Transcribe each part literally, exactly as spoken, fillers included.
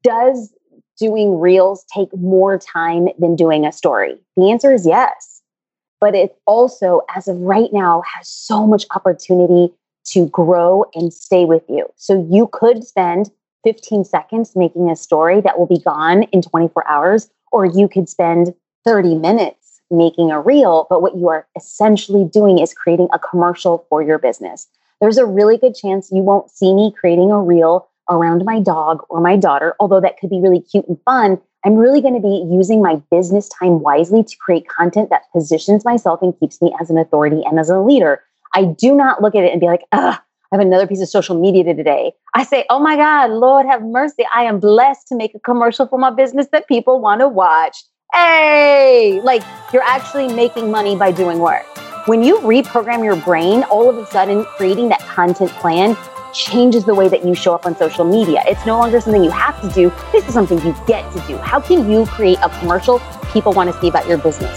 does doing reels take more time than doing a story? The answer is yes. But it also, as of right now, has so much opportunity to grow and stay with you. So you could spend fifteen seconds making a story that will be gone in twenty-four hours, or you could spend thirty minutes making a reel. But what you are essentially doing is creating a commercial for your business. There's a really good chance you won't see me creating a reel around my dog or my daughter, although that could be really cute and fun. I'm really going to be using my business time wisely to create content that positions myself and keeps me as an authority and as a leader. I do not look at it and be like, ugh, I have another piece of social media today. I say, oh my God, Lord have mercy. I am blessed to make a commercial for my business that people want to watch. Hey, like you're actually making money by doing work. When you reprogram your brain, all of a sudden creating that content plan changes the way that you show up on social media. It's no longer something you have to do. This is something you get to do. How can you create a commercial people want to see about your business?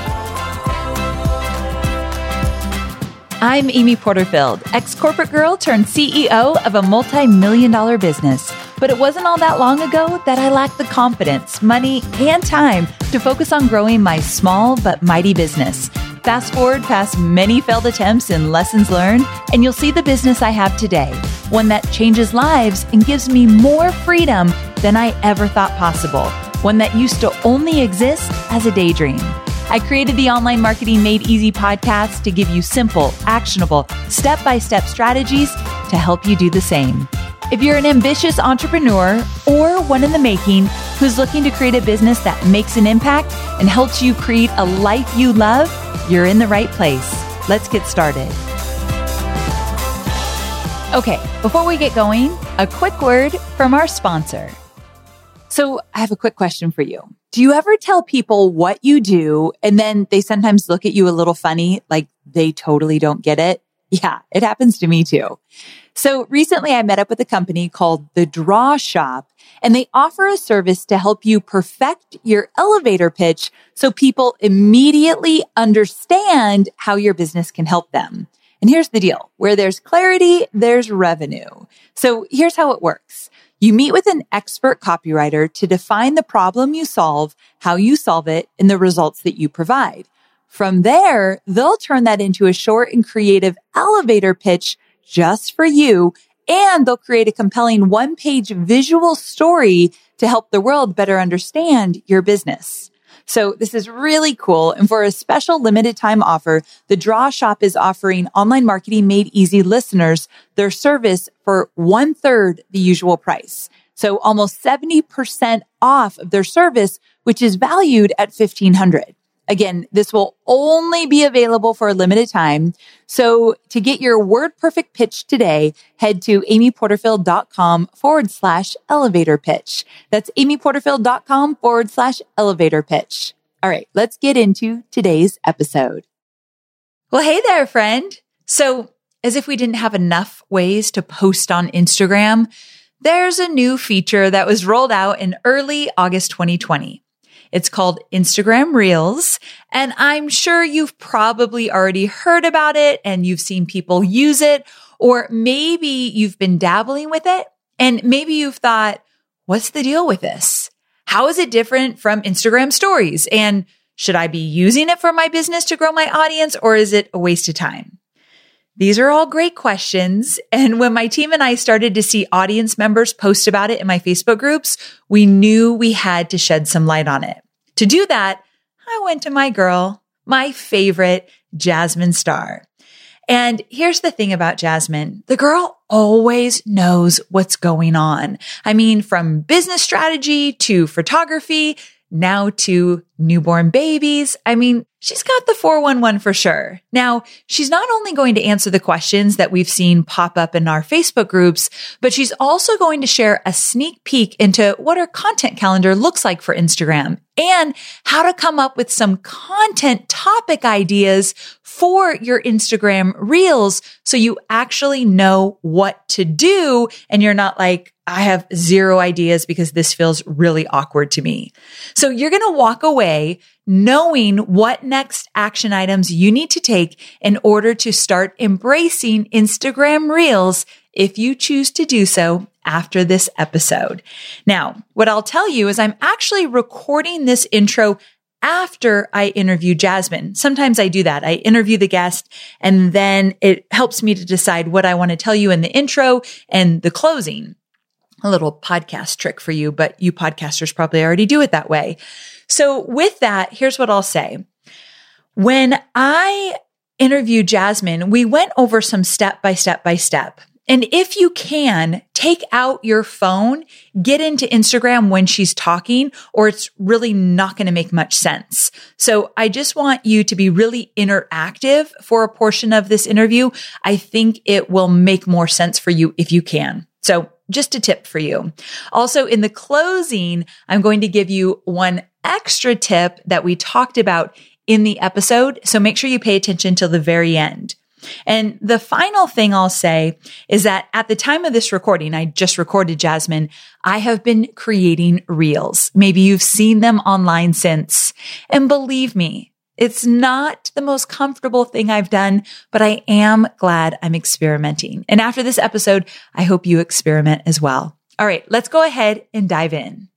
I'm Amy Porterfield, ex-corporate girl turned C E O of a multi-million dollar business. But it wasn't all that long ago that I lacked the confidence, money, and time to focus on growing my small but mighty business. Fast forward past many failed attempts and lessons learned, and you'll see the business I have today, one that changes lives and gives me more freedom than I ever thought possible, one that used to only exist as a daydream. I created the Online Marketing Made Easy podcast to give you simple, actionable, step-by-step strategies to help you do the same. If you're an ambitious entrepreneur or one in the making who's looking to create a business that makes an impact and helps you create a life you love, you're in the right place. Let's get started. Okay, before we get going, a quick word from our sponsor. So I have a quick question for you. Do you ever tell people what you do and then they sometimes look at you a little funny, like they totally don't get it? Yeah, it happens to me too. So recently I met up with a company called The Draw Shop, and they offer a service to help you perfect your elevator pitch so people immediately understand how your business can help them. And here's the deal. Where there's clarity, there's revenue. So here's how it works. You meet with an expert copywriter to define the problem you solve, how you solve it, and the results that you provide. From there, they'll turn that into a short and creative elevator pitch just for you, and they'll create a compelling one-page visual story to help the world better understand your business. So this is really cool. And for a special limited time offer, the Draw Shop is offering Online Marketing Made Easy listeners their service for one third the usual price. So almost seventy percent off of their service, which is valued at fifteen hundred dollars. Again, this will only be available for a limited time. So to get your word perfect pitch today, head to amyporterfield.com forward slash elevator pitch. That's amyporterfield.com forward slash elevator pitch. All right, let's get into today's episode. Well, hey there, friend. So as if we didn't have enough ways to post on Instagram, there's a new feature that was rolled out in early August twenty twenty. It's called Instagram Reels, and I'm sure you've probably already heard about it and you've seen people use it, or maybe you've been dabbling with it and maybe you've thought, what's the deal with this? How is it different from Instagram stories? And should I be using it for my business to grow my audience, or is it a waste of time? These are all great questions. And when my team and I started to see audience members post about it in my Facebook groups, we knew we had to shed some light on it. To do that, I went to my girl, my favorite, Jasmine Star. And here's the thing about Jasmine. The girl always knows what's going on. I mean, from business strategy to photography, now to newborn babies. I mean, she's got the four one one for sure. Now, she's not only going to answer the questions that we've seen pop up in our Facebook groups, but she's also going to share a sneak peek into what her content calendar looks like for Instagram and how to come up with some content topic ideas for your Instagram Reels so you actually know what to do and you're not like, I have zero ideas because this feels really awkward to me. So you're going to walk away knowing what next action items you need to take in order to start embracing Instagram Reels if you choose to do so after this episode. Now, what I'll tell you is I'm actually recording this intro after I interview Jasmine. Sometimes I do that. I interview the guest and then it helps me to decide what I want to tell you in the intro and the closing. A little podcast trick for you, but you podcasters probably already do it that way. So with that, here's what I'll say. When I interviewed Jasmine, we went over some step by step by step. And if you can, take out your phone, get into Instagram when she's talking, or it's really not going to make much sense. So I just want you to be really interactive for a portion of this interview. I think it will make more sense for you if you can. So just a tip for you. Also, in the closing, I'm going to give you one extra tip that we talked about in the episode. So make sure you pay attention till the very end. And the final thing I'll say is that at the time of this recording, I just recorded Jasmine, I have been creating reels. Maybe you've seen them online since. And believe me, it's not the most comfortable thing I've done, but I am glad I'm experimenting. And after this episode, I hope you experiment as well. All right, let's go ahead and dive in.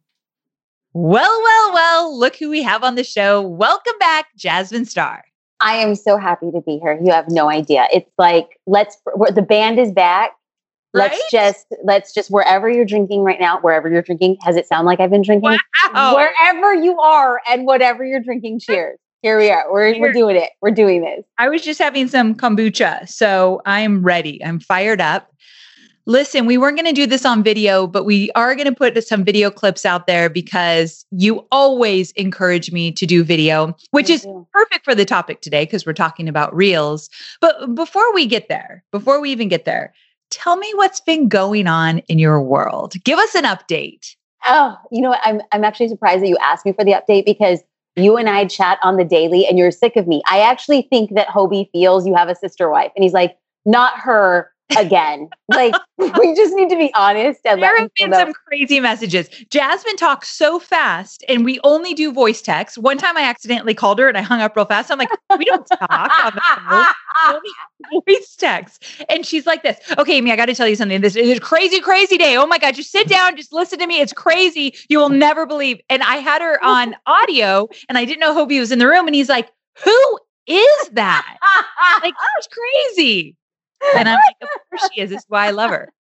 Well, well, well, look who we have on the show. Welcome back, Jasmine Star. I am so happy to be here. You have no idea. It's like, let's, the band is back. Let's Right? just, let's just, wherever you're drinking right now, wherever you're drinking, has it sound like I've been drinking? Wow. Wherever you are and whatever you're drinking, cheers. Here we are. We're, we're Cheers. doing it. We're doing this. I was just having some kombucha, so I'm ready. I'm fired up. Listen, we weren't going to do this on video, but we are going to put some video clips out there because you always encourage me to do video, which Thank is you. perfect for the topic today because we're talking about reels. But before we get there, before we even get there, tell me what's been going on in your world. Give us an update. Oh, you know what? I'm, I'm actually surprised that you asked me for the update because you and I chat on the daily and you're sick of me. I actually think that Hobie feels you have a sister wife and he's like, not her again. Like, we just need to be honest. And There let have been people know. some crazy messages. Jasmine talks so fast and we only do voice text. One time I accidentally called her and I hung up real fast. I'm like, we don't talk on the phone. Only voice text. And she's like this. Okay, Amy, I got to tell you something. This is a crazy, crazy day. Oh my God, just sit down. Just listen to me. It's crazy. You will never believe. And I had her on audio and I didn't know Hobie was in the room. And he's like, who is that? Like, that's crazy. And I'm like, of course she is. This is why I love her.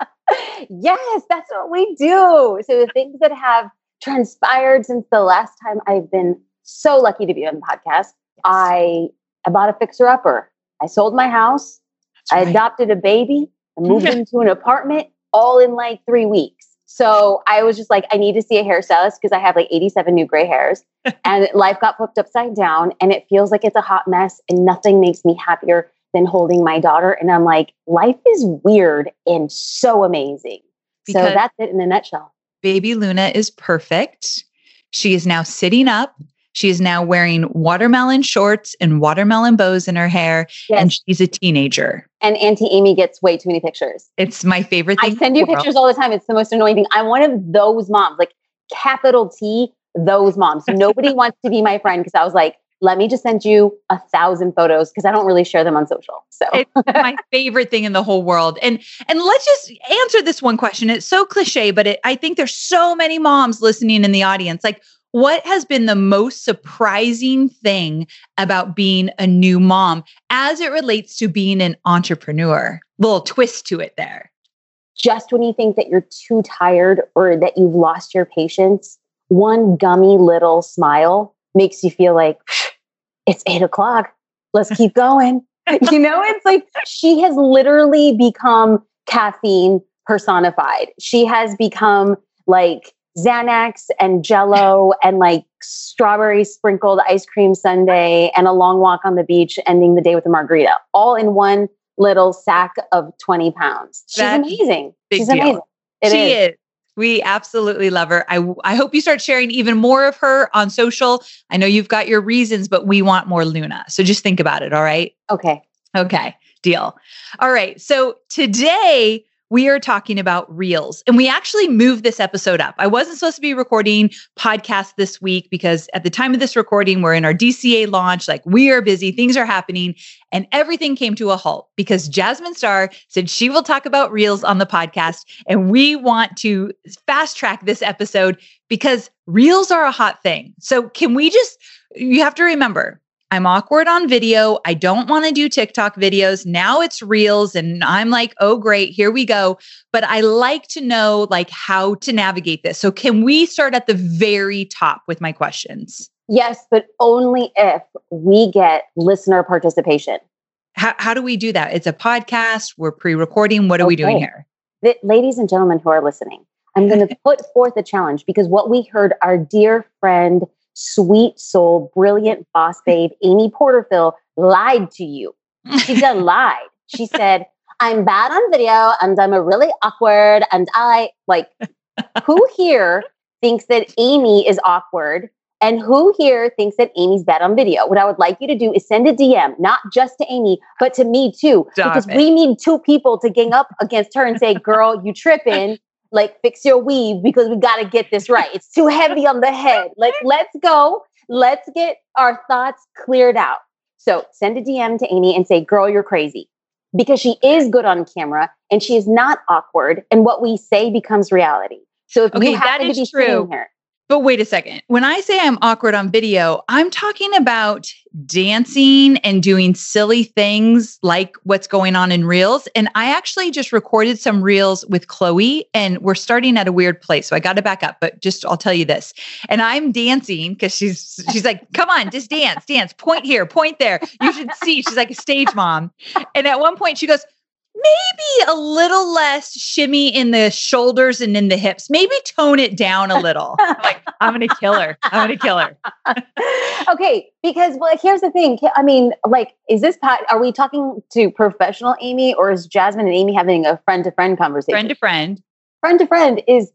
Yes, that's what we do. So the things that have transpired since the last time I've been so lucky to be on the podcast, I, I bought a fixer-upper. I sold my house. That's I right. adopted a baby. I moved into an apartment all in like three weeks. So I was just like, I need to see a hairstylist because I have like eighty-seven new gray hairs and life got flipped upside down and it feels like it's a hot mess and nothing makes me happier than holding my daughter. And I'm like, life is weird and so amazing. Because so that's it in a nutshell. Baby Luna is perfect. She is now sitting up. She is now wearing watermelon shorts and watermelon bows in her hair. Yes. And she's a teenager. And Auntie Amy gets way too many pictures. It's my favorite thing. I send you in the world. pictures all the time. It's the most annoying thing. I'm one of those moms, like capital T, those moms. Nobody wants to be my friend because I was like, let me just send you a thousand photos because I don't really share them on social. So It's my favorite thing in the whole world. And and let's just answer this one question. It's so cliche, but it, I think there's so many moms listening in the audience. Like, what has been the most surprising thing about being a new mom as it relates to being an entrepreneur? Little twist to it there. just when you think that you're too tired or that you've lost your patience, one gummy little smile makes you feel like it's eight o'clock. Let's keep going. You know, it's like she has literally become caffeine personified. She has become like Xanax and Jell-O and like strawberry sprinkled ice cream sundae and a long walk on the beach, ending the day with a margarita, all in one little sack of twenty pounds. She's That's amazing. big She's deal. amazing. It she is. is. We absolutely love her. I, I hope you start sharing even more of her on social. I know you've got your reasons, but we want more Luna. So just think about it. All right. Okay. Okay. Deal. All right. So today we are talking about Reels. And we actually moved this episode up. I wasn't supposed to be recording podcasts this week because at the time of this recording, we're in our D C A launch. Like we are busy, things are happening, and everything came to a halt because Jasmine Star said she will talk about Reels on the podcast. And we want to fast track this episode because Reels are a hot thing. So can we just, you have to remember, I'm awkward on video. I don't want to do TikTok videos. Now it's Reels and I'm like, oh, great, here we go. But I like to know like how to navigate this. So can we start at the very top with my questions? Yes, but only if we get listener participation. How, how do we do that? It's a podcast. We're pre-recording. What are okay. we doing here? The, ladies and gentlemen who are listening, I'm going to put forth a challenge because what we heard our dear friend, sweet soul, brilliant boss babe, Amy Porterfield lied to you. She just lied. She said, I'm bad on video and I'm a really awkward. And I like, who here thinks that Amy is awkward? And who here thinks that Amy's bad on video? What I would like you to do is send a D M, not just to Amy, but to me too. Stop because it. We need two people to gang up against her and say, girl, you tripping. Like, fix your weave because we got to get this right. It's too heavy on the head. Like, let's go. Let's get our thoughts cleared out. So send a D M to Amy and say, girl, you're crazy. Because she is good on camera and she is not awkward. And what we say becomes reality. So if okay, you happen that to is be true. sitting here. But wait a second. When I say I'm awkward on video, I'm talking about dancing and doing silly things like what's going on in Reels. And I actually just recorded some Reels with Chloe and we're starting at a weird place. So I got to back up, but just, I'll tell you this. And I'm dancing because she's, she's like, come on, just dance, dance, point here, point there. You should see, she's like a stage mom. And at one point she goes, maybe a little less shimmy in the shoulders and in the hips. Maybe tone it down a little. I'm like, I'm going to kill her. I'm going to kill her. Okay. Because well, here's the thing. I mean, like, is this, pot, are we talking to professional Amy or is Jasmine and Amy having a friend to friend conversation? Friend to friend. Friend to friend is,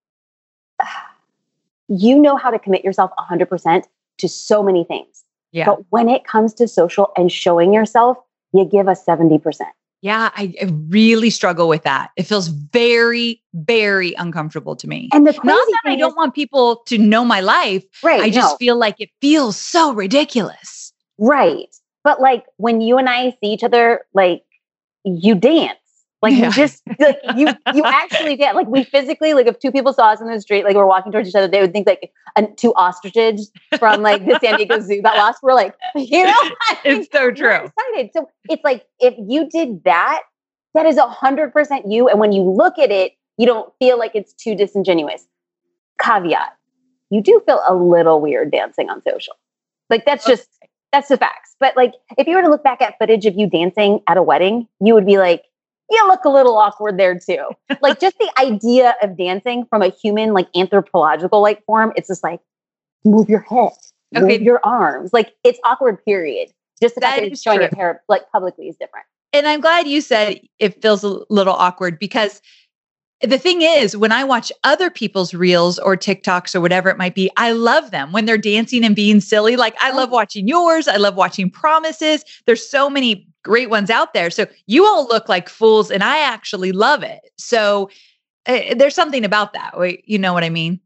you know how to commit yourself one hundred percent to so many things. Yeah. But when it comes to social and showing yourself, you give us seventy percent. Yeah, I, I really struggle with that. It feels very, very uncomfortable to me. And the Not that I don't is, want people to know my life. Right. I just no. feel like it feels so ridiculous. Right. But like when you and I see each other, like you dance. Like yeah. you just like you you actually dance. Like we physically, like if two people saw us in the street, like we're walking towards each other, they would think like a, two ostriches from like the San Diego Zoo got lost. We're like, you know, it's so true. We're excited. So it's like if you did that, that is a hundred percent you. And when you look at it, you don't feel like it's too disingenuous. Caveat: you do feel a little weird dancing on social. Like that's just okay. That's the facts. But like if you were to look back at footage of you dancing at a wedding, you would be like, you look a little awkward there too. Like just the idea of dancing from a human, like anthropological like form, it's just like, move your head, okay. move your arms. Like it's awkward, period. Just the fact that it's showing it pair, like publicly is different. And I'm glad you said it feels a little awkward because the thing is, when I watch other people's Reels or TikToks or whatever it might be, I love them when they're dancing and being silly. Like I love watching yours. I love watching Promises. There's so many great ones out there. So you all look like fools and I actually love it. So uh, there's something about that. You know what I mean?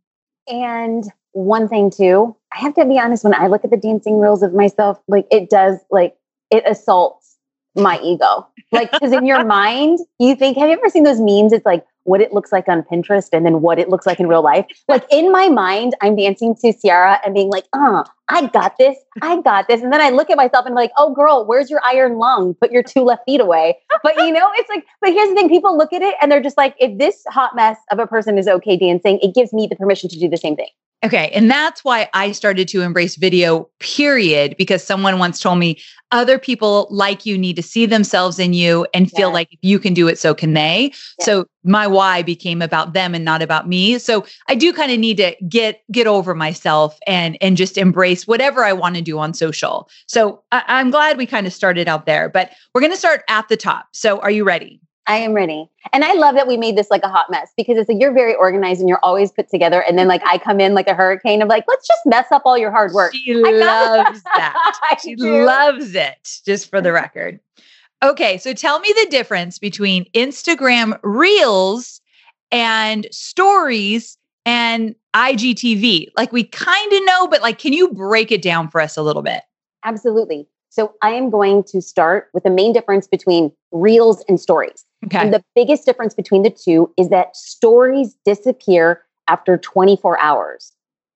And one thing too, I have to be honest, when I look at the dancing Reels of myself, like it does, like it assaults my ego. Like, cause in your mind, you think, have you ever seen those memes? It's like what it looks like on Pinterest and then what it looks like in real life. Like in my mind, I'm dancing to Ciara and being like, oh, I got this. I got this. And then I look at myself and I'm like, oh girl, where's your iron lung? Put your two left feet away. But you know, it's like, but here's the thing. People look at it and they're just like, if this hot mess of a person is okay dancing, it gives me the permission to do the same thing. Okay. And that's why I started to embrace video, period, because someone once told me other people like you need to see themselves in you and feel yes. like if you can do it, so can they. Yes. So my why became about them and not about me. So I do kind of need to get, get over myself and, and just embrace whatever I want to do on social. So I, I'm glad we kind of started out there, but we're going to start at the top. So are you ready? I am ready. And I love that we made this like a hot mess because it's like you're very organized and you're always put together. And then like I come in like a hurricane of like, let's just mess up all your hard work. She loves that. She do. loves it, just for the record. Okay, so tell me the difference between Instagram Reels and Stories and I G T V. Like we kind of know, but like, can you break it down for us a little bit? Absolutely. So I am going to start with the main difference between Reels and Stories. Okay. And the biggest difference between the two is that Stories disappear after twenty-four hours.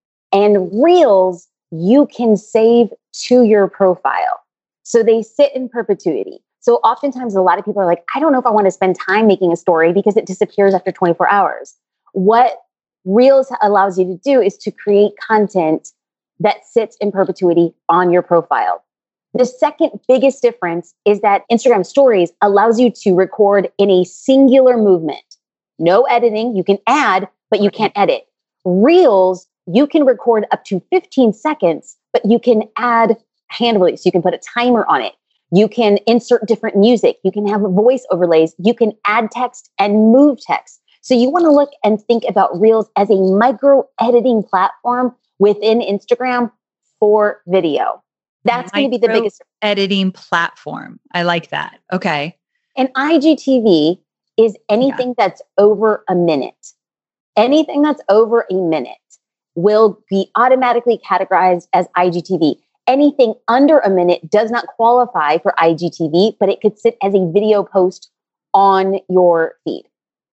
And Reels, you can save to your profile. So they sit in perpetuity. So oftentimes a lot of people are like, I don't know if I want to spend time making a story because it disappears after twenty-four hours. What Reels allows you to do is to create content that sits in perpetuity on your profile. The second biggest difference is that Instagram Stories allows you to record in a singular movement. No editing. You can add, but you can't edit. Reels, you can record up to fifteen seconds, but you can add hand release. You can put a timer on it. You can insert different music. You can have voice overlays. You can add text and move text. So you want to look and think about Reels as a micro editing platform within Instagram for video. That's going to be the biggest editing platform. I like that. Okay. And I G T V is anything yeah. that's over a minute. Anything that's over a minute will be automatically categorized as I G T V. Anything under a minute does not qualify for I G T V, but it could sit as a video post on your feed.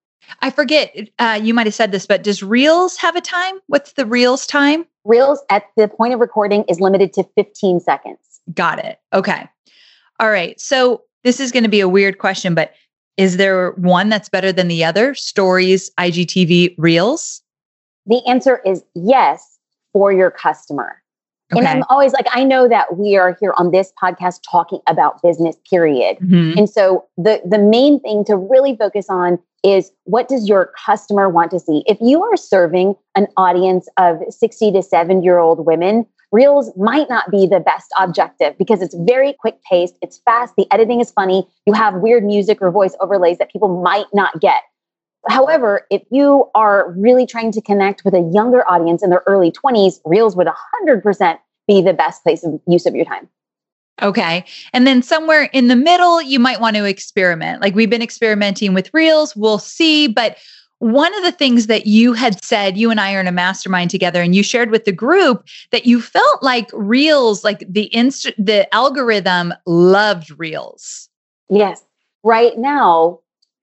I forget, uh, you might have said this, but does Reels have a time? What's the Reels time? Reels at the point of recording is limited to fifteen seconds. Got it. Okay. All right. So this is going to be a weird question, but is there one that's better than the other? Stories, I G T V, Reels? The answer is yes for your customer. Okay. And I'm always like, I know that we are here on this podcast talking about business, period. Mm-hmm. And so the, the main thing to really focus on is what does your customer want to see? If you are serving an audience of sixty to seventy year old women, Reels might not be the best objective because it's very quick paced. It's fast. The editing is funny. You have weird music or voice overlays that people might not get. However, if you are really trying to connect with a younger audience in their early twenties, Reels would one hundred percent be the best place of use of your time. Okay. And then somewhere in the middle, you might want to experiment. Like we've been experimenting with Reels, we'll see. But one of the things that you had said, you and I are in a mastermind together, and you shared with the group that you felt like Reels, like the inst- the algorithm loved Reels. Yes. Right now,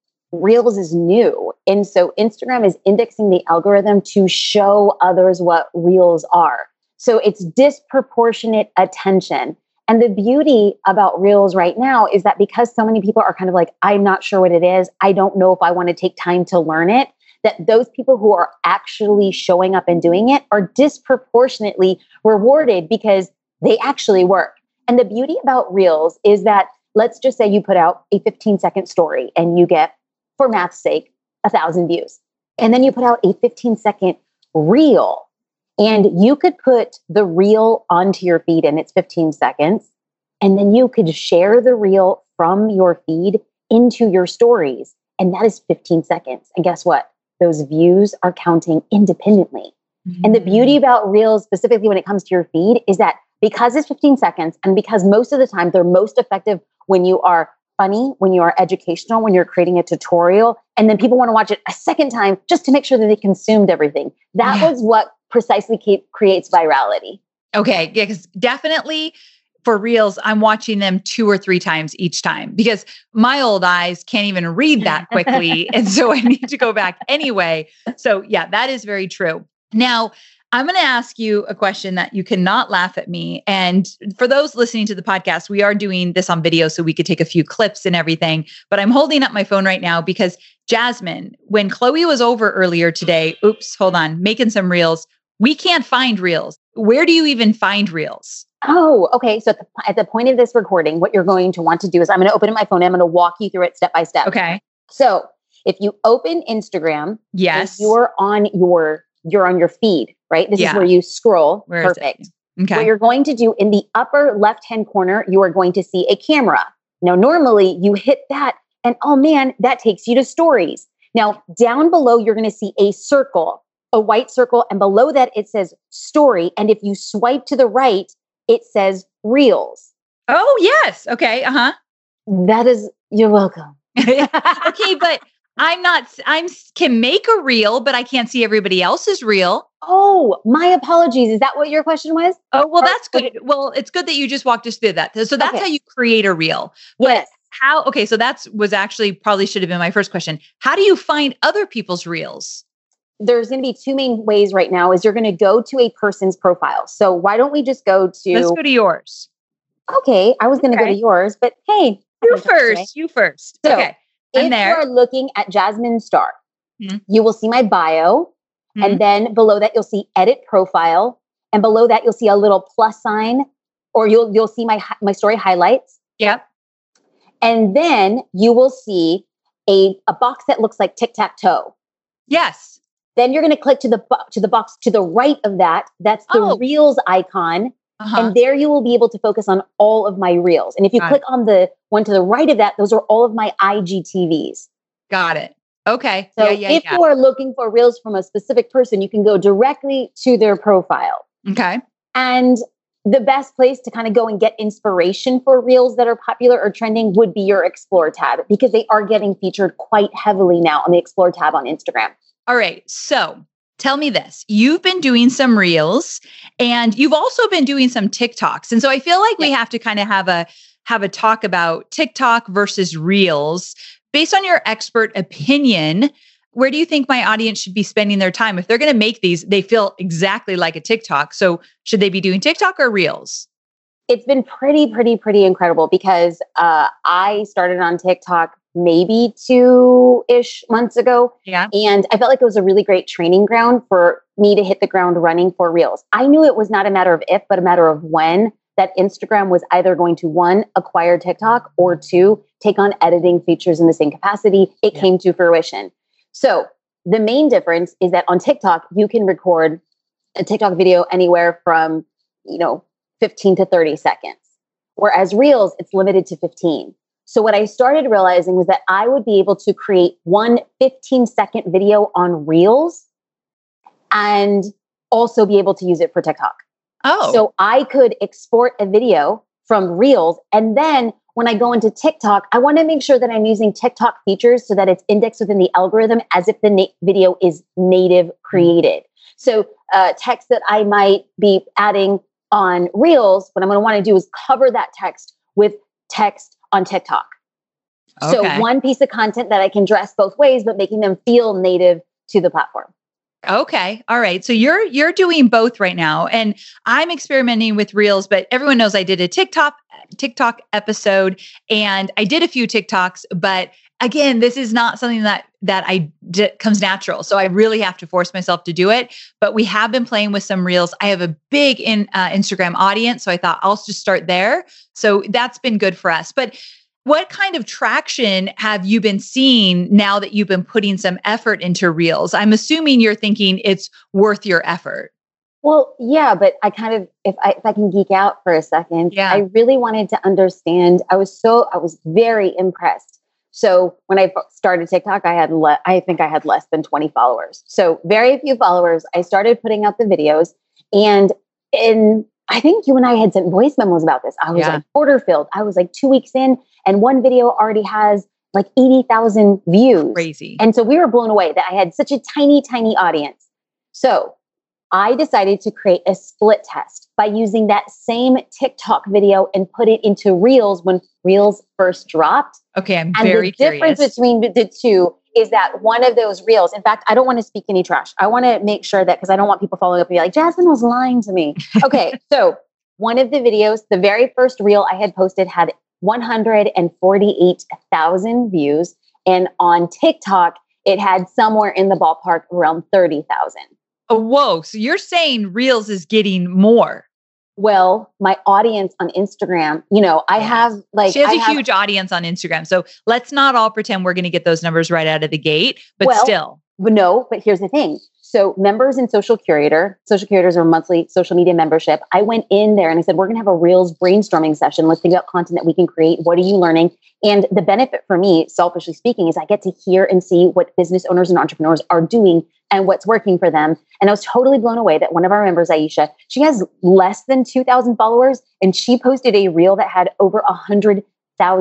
Reels is new. And so Instagram is indexing the algorithm to show others what Reels are. So it's disproportionate attention. And the beauty about Reels right now is that because so many people are kind of like, I'm not sure what it is, I don't know if I want to take time to learn it, that those people who are actually showing up and doing it are disproportionately rewarded because they actually work. And the beauty about Reels is that, let's just say you put out a fifteen second story and you get, for math's sake, a thousand views. And then you put out a fifteen second reel. And you could put the reel onto your feed and it's fifteen seconds. And then you could share the reel from your feed into your stories. And that is fifteen seconds. And guess what? Those views are counting independently. Mm-hmm. And the beauty about Reels, specifically when it comes to your feed, is that because it's fifteen seconds and because most of the time they're most effective when you are funny, when you are educational, when you're creating a tutorial, and then people want to watch it a second time just to make sure that they consumed everything. That yeah. was what precisely keep, creates virality. Okay. Yeah, because definitely for Reels, I'm watching them two or three times each time because my old eyes can't even read that quickly. And so I need to go back anyway. So yeah, that is very true. Now, I'm going to ask you a question that you cannot laugh at me. And for those listening to the podcast, we are doing this on video so we could take a few clips and everything. But I'm holding up my phone right now because Jasmine, when Chloe was over earlier today, oops, hold on, making some Reels, we can't find Reels. Where do you even find Reels? Oh, okay. So at the, at the point of this recording, what you're going to want to do is I'm going to open up my phone and I'm going to walk you through it step by step. Okay. So if you open Instagram, yes, you're on your you're on your feed, right? This yeah. is where you scroll. Where Perfect. Okay. What you're going to do in the upper left-hand corner, you are going to see a camera. Now, normally you hit that and oh man, that takes you to stories. Now, down below, you're going to see a circle, a white circle. And below that, it says story. And if you swipe to the right, it says Reels. Oh, yes. Okay. Uh-huh. That is, you're welcome. Okay, but I'm not, I'm can make a reel, but I can't see everybody else's reel. Oh, my apologies. Is that what your question was? Oh, well, Or- that's good. Well, it's good that you just walked us through that. So that's Okay. how you create a reel. Yes. How, okay, so that's was actually probably should have been my first question. How do you find other people's reels? There's going to be two main ways right now is you're going to go to a person's profile. So why don't we just go to, Let's go to yours. okay, I was going to Okay. go to yours, but hey. You first, you first. So, okay. I'm if there. you are looking at Jasmine Star, Mhm. you will see my bio. Mhm. And then below that, you'll see edit profile. And below that, you'll see a little plus sign, or you'll, you'll see my, hi- my story highlights. Yep. And then you will see a, a box that looks like tic-tac-toe. Yes. Then you're going to click to the bo- to the box to the right of that. That's the Oh. Reels icon. Uh-huh. And there you will be able to focus on all of my Reels. And if you Got click on the one to the right of that, those are all of my I G T Vs. Got it. Okay. So yeah, yeah, if yeah. you are looking for Reels from a specific person, you can go directly to their profile. Okay. And the best place to kind of go and get inspiration for Reels that are popular or trending would be your Explore tab, because they are getting featured quite heavily now on the Explore tab on Instagram. All right. So tell me this. You've been doing some reels and you've also been doing some TikToks. And so I feel like we have to kind of have a have a talk about TikTok versus reels. Based on your expert opinion, where do you think my audience should be spending their time? If they're going to make these, they feel exactly like a TikTok. So should they be doing TikTok or reels? It's been pretty, pretty, pretty incredible because uh, I started on TikTok maybe two-ish months ago. Yeah. And I felt like it was a really great training ground for me to hit the ground running for Reels. I knew it was not a matter of if, but a matter of when that Instagram was either going to, one, acquire TikTok, or two, take on editing features in the same capacity. It Yeah. came to fruition. So the main difference is that on TikTok, you can record a TikTok video anywhere from, you know, fifteen to thirty seconds. Whereas Reels, it's limited to fifteen. So what I started realizing was that I would be able to create one fifteen second video on Reels and also be able to use it for TikTok. Oh. So I could export a video from Reels, and then when I go into TikTok, I want to make sure that I'm using TikTok features so that it's indexed within the algorithm as if the na- video is native created. So uh, text that I might be adding on Reels, what I'm going to want to do is cover that text with text on TikTok. Okay. So one piece of content that I can dress both ways, but making them feel native to the platform. Okay. All right. So you're you're doing both right now, and I'm experimenting with reels, but everyone knows I did a TikTok TikTok episode and I did a few TikToks, but again, this is not something that that I d- comes natural. So I really have to force myself to do it, but we have been playing with some reels. I have a big in uh, Instagram audience, so I thought I'll just start there. So that's been good for us. But what kind of traction have you been seeing now that you've been putting some effort into reels? I'm assuming you're thinking it's worth your effort. Well, yeah, but I kind of, if I, if I can geek out for a second, Yeah. I really wanted to understand. I was so, I was very impressed. So when I f- started TikTok, I had, le- I think I had less than twenty followers. So very few followers. I started putting out the videos, and in, I think you and I had sent voice memos about this. I was Yeah. like order filled. I was like two weeks in, and one video already has like eighty thousand views. Crazy. And so we were blown away that I had such a tiny, tiny audience. So I decided to create a split test by using that same TikTok video and put it into Reels when Reels first dropped. Okay, I'm And very the difference curious. between the two is that one of those Reels, in fact, I don't want to speak any trash. I want to make sure that, because I don't want people following up and be like, Jasmine was lying to me. Okay, so one of the videos, the very first Reel I had posted had one hundred forty-eight thousand views. And on TikTok, it had somewhere in the ballpark around thirty thousand. Oh, whoa. So you're saying reels is getting more. Well, my audience on Instagram, you know, I Yeah. have like, She has I a have- huge audience on Instagram. So let's not all pretend we're going to get those numbers right out of the gate, but Well, still. But no, but here's the thing. So members in Social Curator, Social Curators are a monthly social media membership. I went in there and I said, we're going to have a Reels brainstorming session. Let's think about content that we can create. What are you learning? And the benefit for me, selfishly speaking, is I get to hear and see what business owners and entrepreneurs are doing and what's working for them. And I was totally blown away that one of our members, Aisha, she has less than two thousand followers, and she posted a Reel that had over one hundred thousand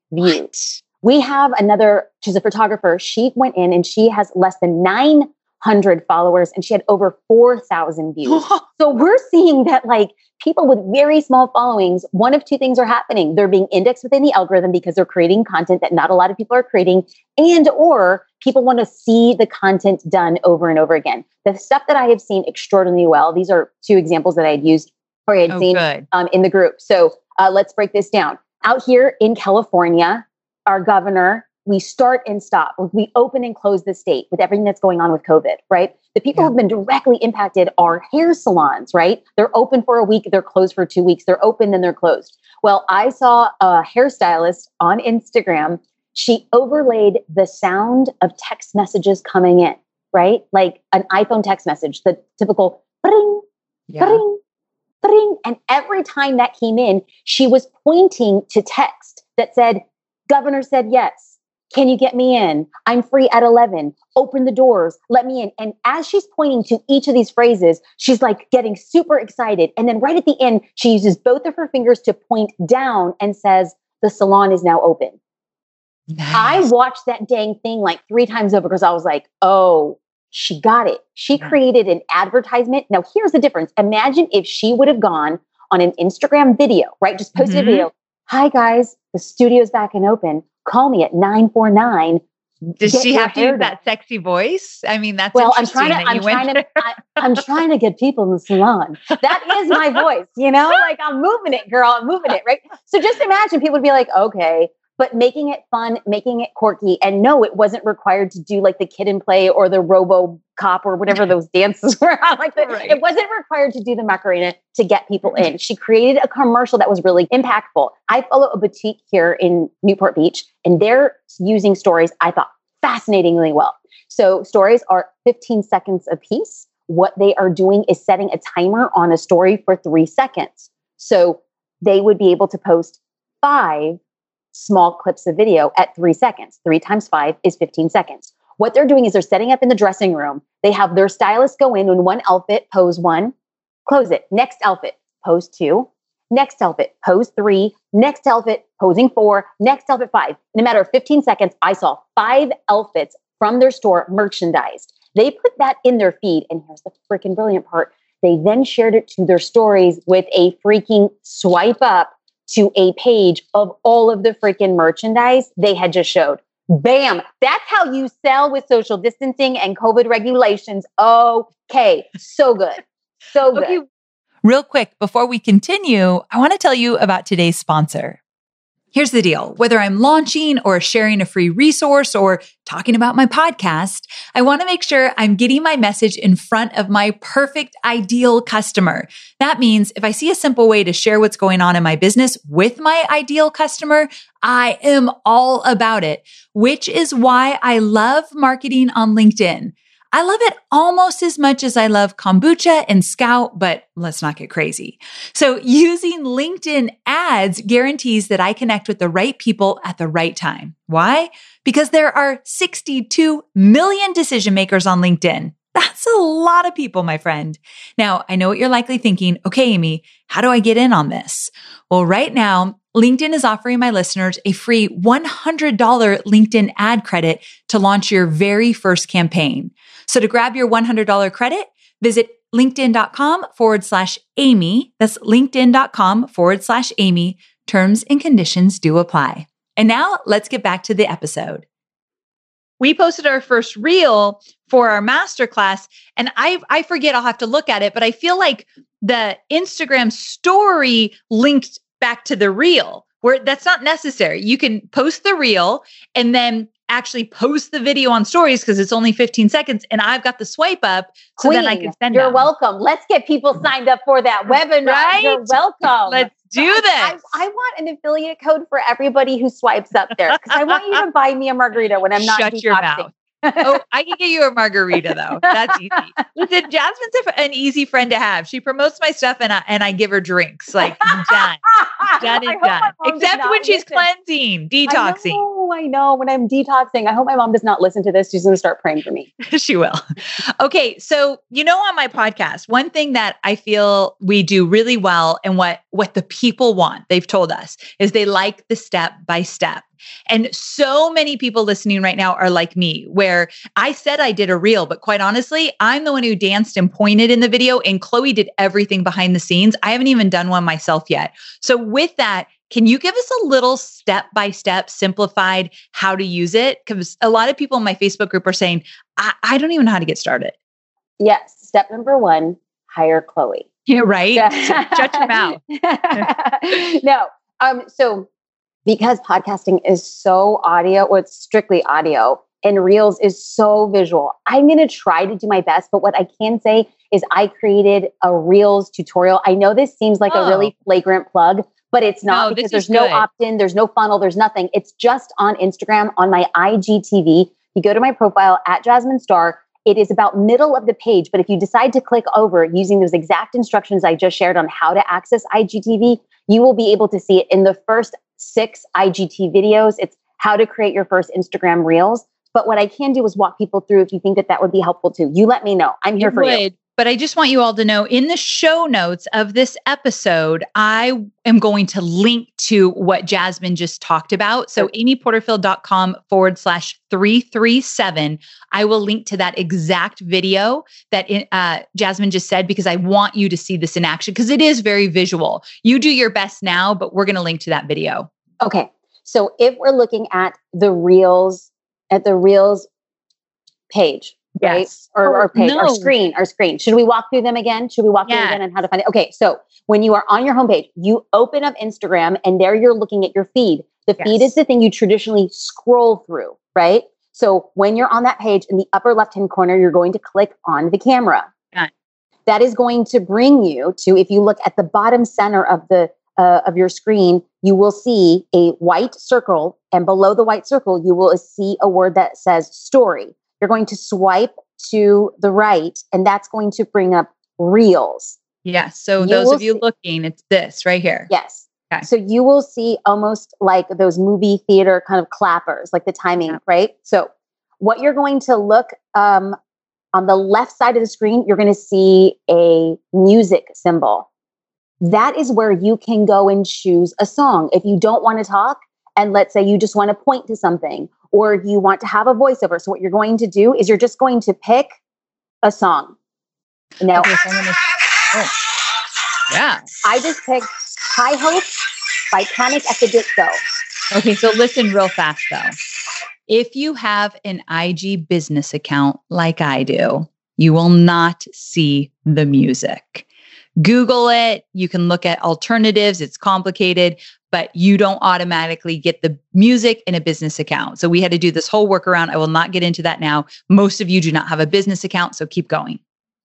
views. We have another, she's a photographer. She went in and she has less than nine hundred followers and she had over four thousand views. So we're seeing that like people with very small followings, one of two things are happening. They're being indexed within the algorithm because they're creating content that not a lot of people are creating, and or people want to see the content done over and over again. The stuff that I have seen extraordinarily well, these are two examples that I had used or I had oh, seen um, in the group. So uh, let's break this down. Out here in California, our governor, we start and stop. We open and close the state with everything that's going on with COVID, right? The people Yeah. who've been directly impacted are hair salons, right? They're open for a week, they're closed for two weeks. They're open, then they're closed. Well, I saw a hairstylist on Instagram. She overlaid the sound of text messages coming in, right? Like an iPhone text message, the typical bring, Yeah. bring, bring. And every time that came in, she was pointing to text that said, Governor said yes. Can you get me in? I'm free at eleven. Open the doors. Let me in. And as she's pointing to each of these phrases, she's like getting super excited. And then right at the end, she uses both of her fingers to point down and says, the salon is now open. Nice. I watched that dang thing like three times over because I was like, oh, she got it. She Yeah. created an advertisement. Now, here's the difference. Imagine if she would have gone on an Instagram video, right? Just posted Mhm. a video. Hi, guys. The studio's back and open. Call me at nine four nine. Does Get she your have to hair use done. that sexy voice? I mean, that's Well, I'm interesting trying to, that I'm you went trying to, I, I'm trying to get people in the salon. That is my voice, you know, like I'm moving it, girl, I'm moving it, right? So just imagine people would be like, okay, but making it fun, making it quirky. And no, it wasn't required to do like the Kid and Play or the Robo Cop or whatever those dances were. Like the, Right. It wasn't required to do the Macarena to get people in. She created a commercial that was really impactful. I follow a boutique here in Newport Beach, and they're using stories I thought fascinatingly well. So stories are fifteen seconds a piece. What they are doing is setting a timer on a story for three seconds. So they would be able to post five small clips of video at three seconds. Three times five is fifteen seconds. What they're doing is they're setting up in the dressing room. They have their stylist go in in one outfit, pose one, close it. Next outfit, pose two. Next outfit, pose three. Next outfit, posing four. Next outfit, five. In a matter of fifteen seconds, I saw five outfits from their store merchandised. They put that in their feed. And here's the freaking brilliant part. They then shared it to their stories with a freaking swipe up to a page of all of the freaking merchandise they had just showed. Bam. That's how you sell with social distancing and COVID regulations. Okay. So good. So good. Okay. Real quick, before we continue, I want to tell you about today's sponsor. Here's the deal. Whether I'm launching or sharing a free resource or talking about my podcast, I want to make sure I'm getting my message in front of my perfect ideal customer. That means if I see a simple way to share what's going on in my business with my ideal customer, I am all about it, which is why I love marketing on LinkedIn. I love it almost as much as I love kombucha and Scout, but let's not get crazy. So using LinkedIn ads guarantees that I connect with the right people at the right time. Why? Because there are sixty-two million decision makers on LinkedIn. That's a lot of people, my friend. Now, I know what you're likely thinking. Okay, Amy, how do I get in on this? Well, right now, LinkedIn is offering my listeners a free one hundred dollars LinkedIn ad credit to launch your very first campaign. So to grab your one hundred dollars credit, visit linkedin.com forward slash Amy. That's linkedin.com forward slash Amy. Terms and conditions do apply. And now let's get back to the episode. We posted our first reel for our masterclass, and I, I forget, I'll have to look at it, but I feel like the Instagram story linked back to the reel, where that's not necessary. You can post the reel and then actually post the video on stories because it's only fifteen seconds, and I've got the swipe up so Queen, then I can send You're them. welcome. Let's get people signed up for that webinar. Right? You're welcome. Let's do I, this. I, I want an affiliate code for everybody who swipes up there because I want you to buy me a margarita when I'm not Shut detoxing. your mouth. Oh, I can get you a margarita though. That's easy. Listen, Jasmine's a, an easy friend to have. She promotes my stuff and I, and I give her drinks. Like done, done I and hope done. my mom did Except not when she's listen. cleansing, detoxing. I know. know, I know. When I'm detoxing, I hope my mom does not listen to this. She's going to start praying for me. She will. Okay. So, you know, on my podcast, one thing that I feel we do really well and what, what the people want, they've told us, is they like the step by step. And so many people listening right now are like me, where I said I did a reel, but quite honestly, I'm the one who danced and pointed in the video, and Chloe did everything behind the scenes. I haven't even done one myself yet. So with that, can you give us a little step-by-step simplified how to use it? Because a lot of people in my Facebook group are saying, I, I don't even know how to get started. Yes. Step number one, hire Chloe. Yeah, right? Shut your mouth. No. Um, so because podcasting is so audio, well, it's strictly audio, and Reels is so visual, I'm going to try to do my best. But what I can say is I created a Reels tutorial. I know this seems like oh. a really flagrant plug, but it's not, no, because there's no opt-in, there's no funnel, there's nothing. It's just on Instagram, on my I G T V. You go to my profile at Jasmine Star. It is about middle of the page. But if you decide to click over using those exact instructions I just shared on how to access I G T V, you will be able to see it in the first six I G T videos. It's how to create your first Instagram Reels. But what I can do is walk people through if you think that that would be helpful too. You let me know. I'm here it for would. you. But I just want you all to know, in the show notes of this episode, I am going to link to what Jasmine just talked about. So amyporterfield.com forward slash 337. I will link to that exact video that uh, Jasmine just said, because I want you to see this in action, because it is very visual. You do your best now, but we're going to link to that video. Okay. So if we're looking at the Reels, at the Reels page, right? Yes. Or, oh, or page, no. our screen, our screen. Should we walk through them again? Should we walk yeah. through them again and how to find it? Okay. So when you are on your homepage, you open up Instagram and there you're looking at your feed. The yes. feed is the thing you traditionally scroll through, right? So when you're on that page in the upper left-hand corner, you're going to click on the camera. Yeah. That is going to bring you to, if you look at the bottom center of the uh, of your screen, you will see a white circle, and below the white circle, you will see a word that says story. You're going to swipe to the right, and that's going to bring up Reels. Yes. So you those of you see, looking, it's this right here. Yes. Okay. So you will see almost like those movie theater kind of clappers, like the timing, yeah. right? So what you're going to look um, on the left side of the screen, you're going to see a music symbol. That is where you can go and choose a song. If you don't want to talk, and let's say you just want to point to something, or you want to have a voiceover. So what you're going to do is you're just going to pick a song. Now, okay, so I'm gonna, oh, yeah, I just picked High Hopes by Panic at the Disco. Okay, so listen real fast though. If you have an I G business account like I do, you will not see the music. Google it. You can look at alternatives. It's complicated, but you don't automatically get the music in a business account. So we had to do this whole workaround. I will not get into that now. Most of you do not have a business account, so keep going.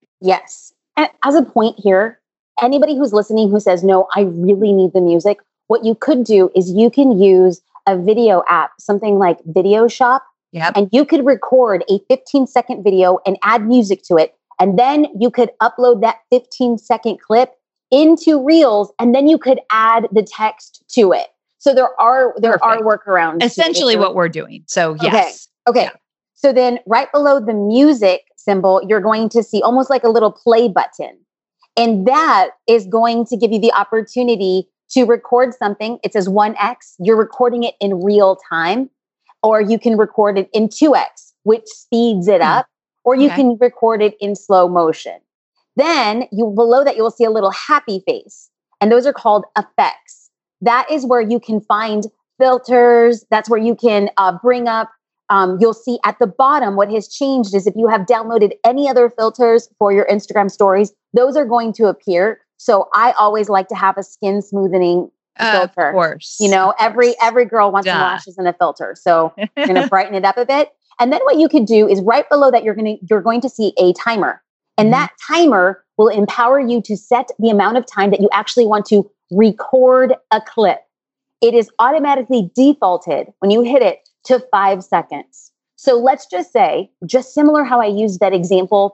Yes. And as a point here, anybody who's listening who says, no, I really need the music, what you could do is you can use a video app, something like Video Shop, yep. and you could record a fifteen second video and add music to it. And then you could upload that fifteen second clip into Reels, and then you could add the text to it. So there are there Perfect. are workarounds. Essentially what we're doing. So yes. Okay. Okay. Yeah. So then right below the music symbol, you're going to see almost like a little play button. And that is going to give you the opportunity to record something. It says one X. You're recording it in real time, or you can record it in two X, which speeds it up. Or you okay. can record it in slow motion. Then you below that, you will see a little happy face. And those are called effects. That is where you can find filters. That's where you can uh, bring up, um, you'll see at the bottom, what has changed is if you have downloaded any other filters for your Instagram stories, those are going to appear. So I always like to have a skin smoothing uh, filter. Of course. You know, every, every girl wants Duh. some lashes and a filter. So I'm going to brighten it up a bit. And then what you could do is right below that, you're going to, you're going to see a timer. And mm-hmm. that timer will empower you to set the amount of time that you actually want to record a clip. It is automatically defaulted when you hit it to five seconds. So let's just say, just similar how I used that example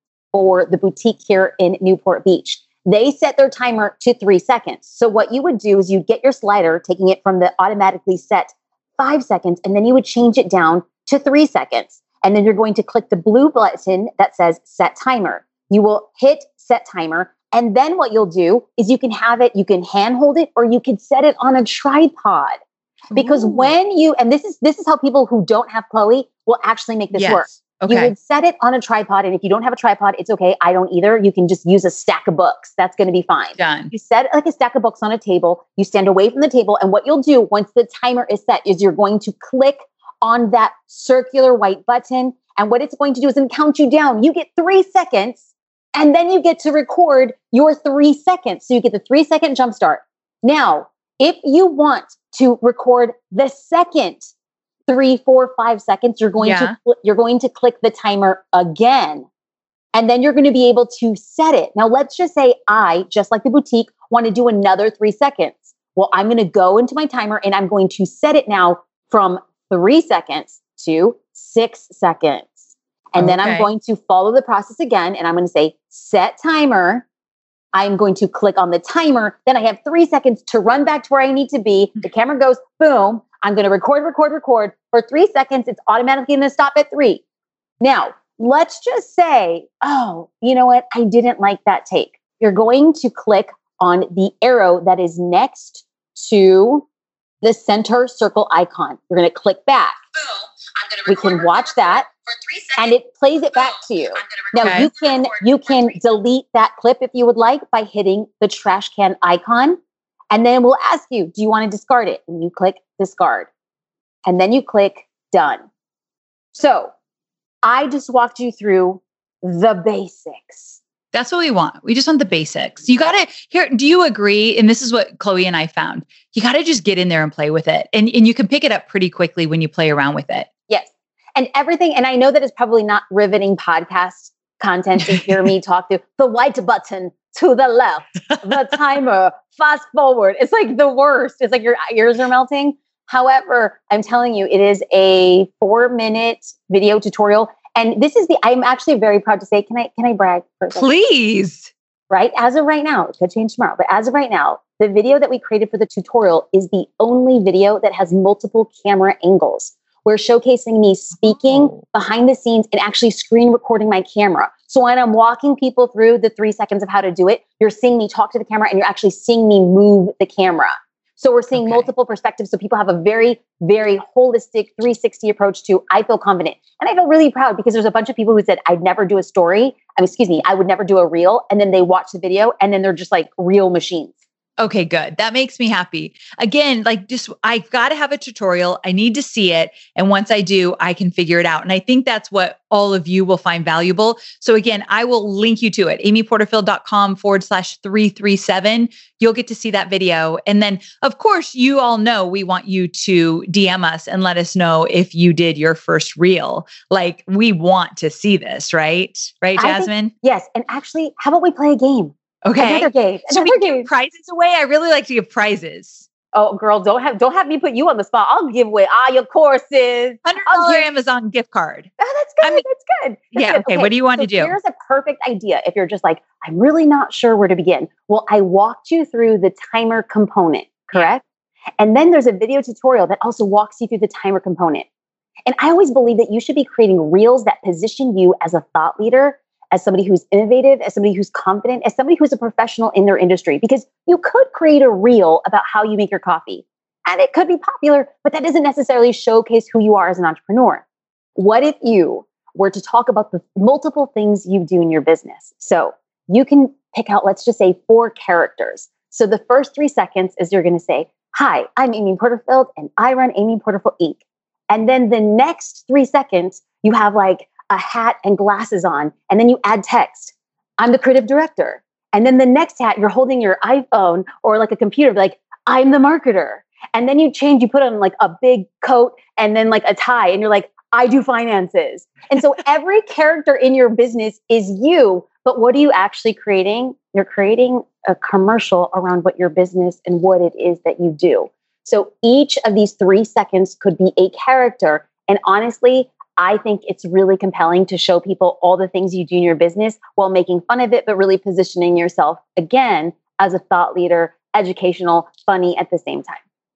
for the boutique here in Newport Beach. They set their timer to three seconds. So what you would do is you'd get your slider, taking it from the automatically set five seconds, and then you would change it down to three seconds. And then you're going to click the blue button that says set timer. You will hit set timer. And then what you'll do is you can have it, you can hand hold it, or you can set it on a tripod. Because Ooh. when you, and this is, this is how people who don't have Chloe will actually make this yes. work. Okay. You would set it on a tripod. And if you don't have a tripod, it's okay. I don't either. You can just use a stack of books. That's going to be fine. Done. You set like a stack of books on a table. You stand away from the table. And what you'll do once the timer is set is you're going to click on that circular white button. And what it's going to do is count you down. You get three seconds and then you get to record your three seconds. So you get the three second jump start. Now, if you want to record the second three, four, five seconds, you're going yeah. to you're going to click the timer again, and then you're going to be able to set it. Now, let's just say I, just like the boutique, want to do another three seconds. Well, I'm going to go into my timer and I'm going to set it now from three seconds to six seconds, and okay. then I'm going to follow the process again, and I'm going to say set timer. I'm going to click on the timer. Then I have three seconds to run back to where I need to be. The camera goes, boom. I'm going to record, record, record for three seconds. It's automatically going to stop at three. Now, let's just say, oh, you know what? I didn't like that take. You're going to click on the arrow that is next to the center circle icon. You're going to click back. Boom. I'm going to we record, can watch record, that. For three seconds. And it plays it back to you. Now Okay. you can you can delete that clip if you would like by hitting the trash can icon. And then we'll ask you, do you want to discard it? And you click discard. And then you click done. So I just walked you through the basics. That's what we want. We just want the basics. You got to here. Do you agree? And this is what Chloe and I found. You got to just get in there and play with it. And, and you can pick it up pretty quickly when you play around with it. Yes. And everything. And I know that it's probably not riveting podcast content to hear me talk through the white button to the left, the timer, fast forward. It's like the worst. It's like your ears are melting. However, I'm telling you, it is a four minute video tutorial. And this is the, I'm actually very proud to say, can I, can I brag for a second? Please. Right? As of right now, it could change tomorrow, but as of right now, the video that we created for the tutorial is the only video that has multiple camera angles. We're showcasing me speaking oh. behind the scenes and actually screen recording my camera. So when I'm walking people through the three seconds of how to do it, you're seeing me talk to the camera and you're actually seeing me move the camera. So we're seeing okay. multiple perspectives. So people have a very, very holistic three sixty approach to, I feel confident. And I feel really proud because there's a bunch of people who said, I'd never do a story. I mean, excuse me, I would never do a reel. And then they watch the video and then they're just like real machines. Okay, good. That makes me happy. Again, like just, I've got to have a tutorial. I need to see it. And once I do, I can figure it out. And I think that's what all of you will find valuable. So again, I will link you to it, amyporterfield.com forward slash 337. You'll get to see that video. And then of course, you all know, we want you to D M us and let us know if you did your first reel. Like we want to see this, right? Right, Jasmine? Think, yes. And actually, how about we play a game? Okay. Another game. Should Another we game. give prizes away? I really like to give prizes. Oh, girl, don't have don't have me put you on the spot. I'll give away all your courses. one hundred dollars give, Amazon gift card. Oh, that's good. I mean, that's good. That's yeah. good. Okay. okay. What do you want so to do? Here's a perfect idea. If you're just like, I'm really not sure where to begin. Well, I walked you through the timer component, correct? Yeah. And then there's a video tutorial that also walks you through the timer component. And I always believe that you should be creating reels that position you as a thought leader, as somebody who's innovative, as somebody who's confident, as somebody who's a professional in their industry, because you could create a reel about how you make your coffee and it could be popular, but that doesn't necessarily showcase who you are as an entrepreneur. What if you were to talk about the multiple things you do in your business? So you can pick out, let's just say four characters. So the first three seconds is you're going to say, hi, I'm Amy Porterfield and I run Amy Porterfield Incorporated. And then the next three seconds, you have like a hat and glasses on, and then you add text. I'm the creative director. And then the next hat, you're holding your iPhone or like a computer, like, I'm the marketer. And then you change, you put on like a big coat and then like a tie, and you're like, I do finances. And so every character in your business is you, but what are you actually creating? You're creating a commercial around what your business and what it is that you do. So each of these three seconds could be a character. And honestly, I think it's really compelling to show people all the things you do in your business while making fun of it, but really positioning yourself again as a thought leader, educational, funny at the same time.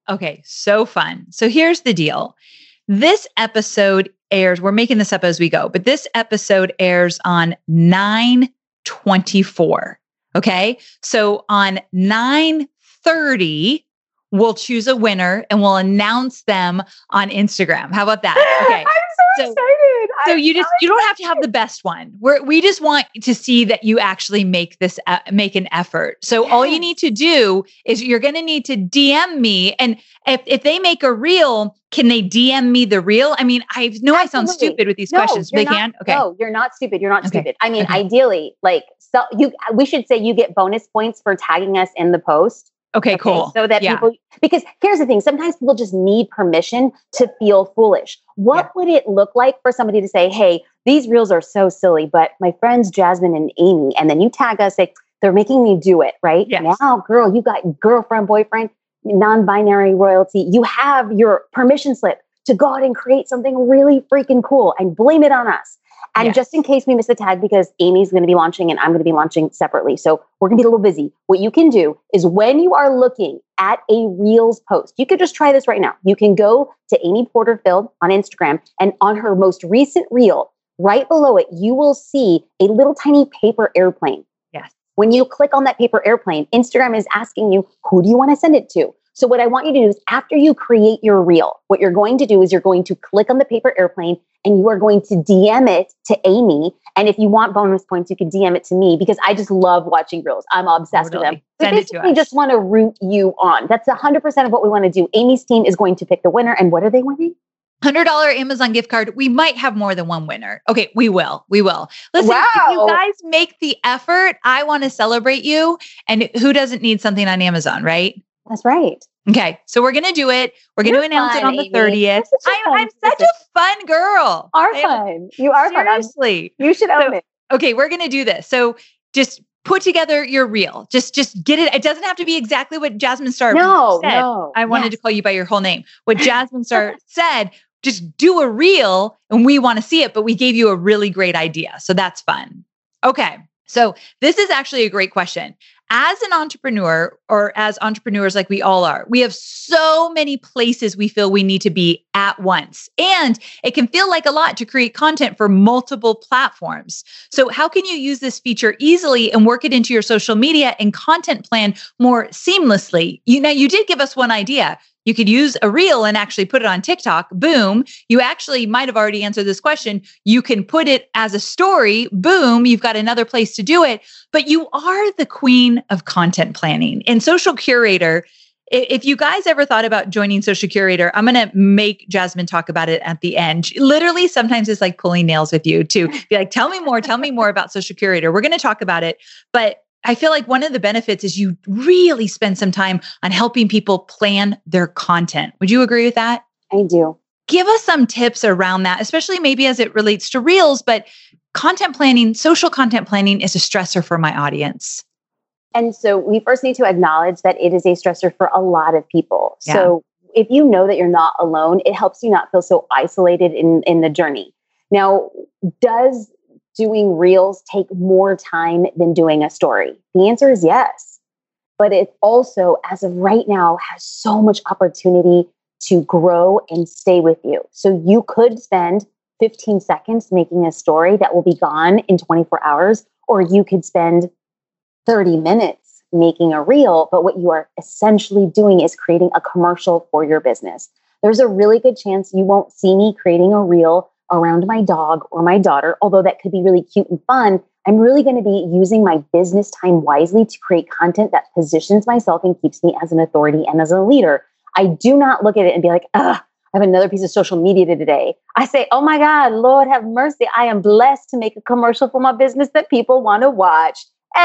Okay, so fun. So here's the deal. This episode airs, we're making this up as we go, but this episode airs on nine twenty-four. Okay. So on nine thirty, we'll choose a winner and we'll announce them on Instagram. How about that? Okay. I'm so, so excited. So I'm you just, so you don't have to have the best one. We're, we just want to see that you actually make this, uh, make an effort. So yes. All you need to do is you're going to need to D M me. And if, if they make a reel, can they D M me the reel? I mean, I know Absolutely. I sound stupid with these no, questions. They not, can? Okay. No, you're not stupid. You're not okay. stupid. I mean, okay. ideally, like, so you, we should say you get bonus points for tagging us in the post. Okay, okay, cool. So that yeah. people, because here's the thing, sometimes people just need permission to feel foolish. What yeah. would it look like for somebody to say, hey, these reels are so silly, but my friends Jasmine and Amy, and then you tag us, say, they're making me do it, right? Yes. Now, girl, you got girlfriend, boyfriend, non-binary royalty. You have your permission slip to go out and create something really freaking cool and blame it on us. And yes. just in case we miss the tag, because Amy's going to be launching and I'm going to be launching separately. So we're going to be a little busy. What you can do is when you are looking at a Reels post, you could just try this right now. You can go to Amy Porterfield on Instagram, and on her most recent reel, right below it, you will see a little tiny paper airplane. Yes. When you click on that paper airplane, Instagram is asking you, who do you want to send it to? So what I want you to do is after you create your reel, what you're going to do is you're going to click on the paper airplane and you are going to D M it to Amy. And if you want bonus points, you can D M it to me because I just love watching reels. I'm obsessed totally. with them. Send we it to basically us. just want to root you on. That's one hundred percent of what we want to do. Amy's team is going to pick the winner. And what are they winning? one hundred dollars Amazon gift card. We might have more than one winner. Okay, we will. We will. Listen, wow. if you guys make the effort, I want to celebrate you. And who doesn't need something on Amazon, right? That's right. Okay, so we're going to do it. We're going to announce fun, it on the Amy. thirtieth. I'm, I'm such a fun girl. Are fun. You are Seriously. fun. You should own so, it. Okay, we're going to do this. So just put together your reel. Just just get it. It doesn't have to be exactly what Jasmine Star no, said. No, I wanted yes. to call you by your whole name. What Jasmine Star said, just do a reel and we want to see it, but we gave you a really great idea. So that's fun. Okay. So this is actually a great question. As an entrepreneur, or as entrepreneurs like we all are, we have so many places we feel we need to be at once. And it can feel like a lot to create content for multiple platforms. So how can you use this feature easily and work it into your social media and content plan more seamlessly? You know, you did give us one idea. You could use a reel and actually put it on TikTok. Boom. You actually might have already answered this question. You can put it as a story. Boom. You've got another place to do it. But you are the queen of content planning. And Social Curator, if you guys ever thought about joining Social Curator, I'm going to make Jasmine talk about it at the end. Literally, sometimes it's like pulling nails with you to be like, tell me more, tell me more about Social Curator. We're going to talk about it. But I feel like one of the benefits is you really spend some time on helping people plan their content. Would you agree with that? I do. Give us some tips around that, especially maybe as it relates to reels, but content planning, social content planning is a stressor for my audience. And so we first need to acknowledge that it is a stressor for a lot of people. Yeah. So if you know that you're not alone, it helps you not feel so isolated in, in the journey. Now, does doing reels take more time than doing a story? The answer is yes. But it also, as of right now, has so much opportunity to grow and stay with you. So you could spend fifteen seconds making a story that will be gone in twenty-four hours, or you could spend thirty minutes making a reel, but what you are essentially doing is creating a commercial for your business. There's a really good chance you won't see me creating a reel around my dog or my daughter, although that could be really cute and fun. I'm really going to be using my business time wisely to create content that positions myself and keeps me as an authority and as a leader. I do not look at it and be like, ugh, I have another piece of social media today. I say, oh my God, Lord have mercy. I am blessed to make a commercial for my business that people want to watch.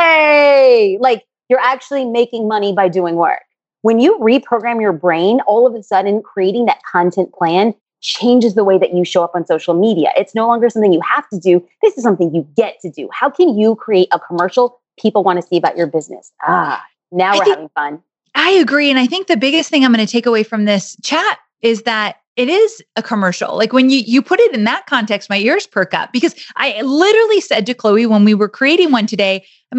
Hey, like you're actually making money by doing work. When you reprogram your brain, all of a sudden creating that content plan changes the way that you show up on social media. It's no longer something you have to do. This is something you get to do. How can you create a commercial people want to see about your business? Ah, now we're having fun. I agree. And I think the biggest thing I'm going to take away from this chat is that it is a commercial. Like when you, you put it in that context, my ears perk up because I literally said to Chloe when we were creating one today, I'm like,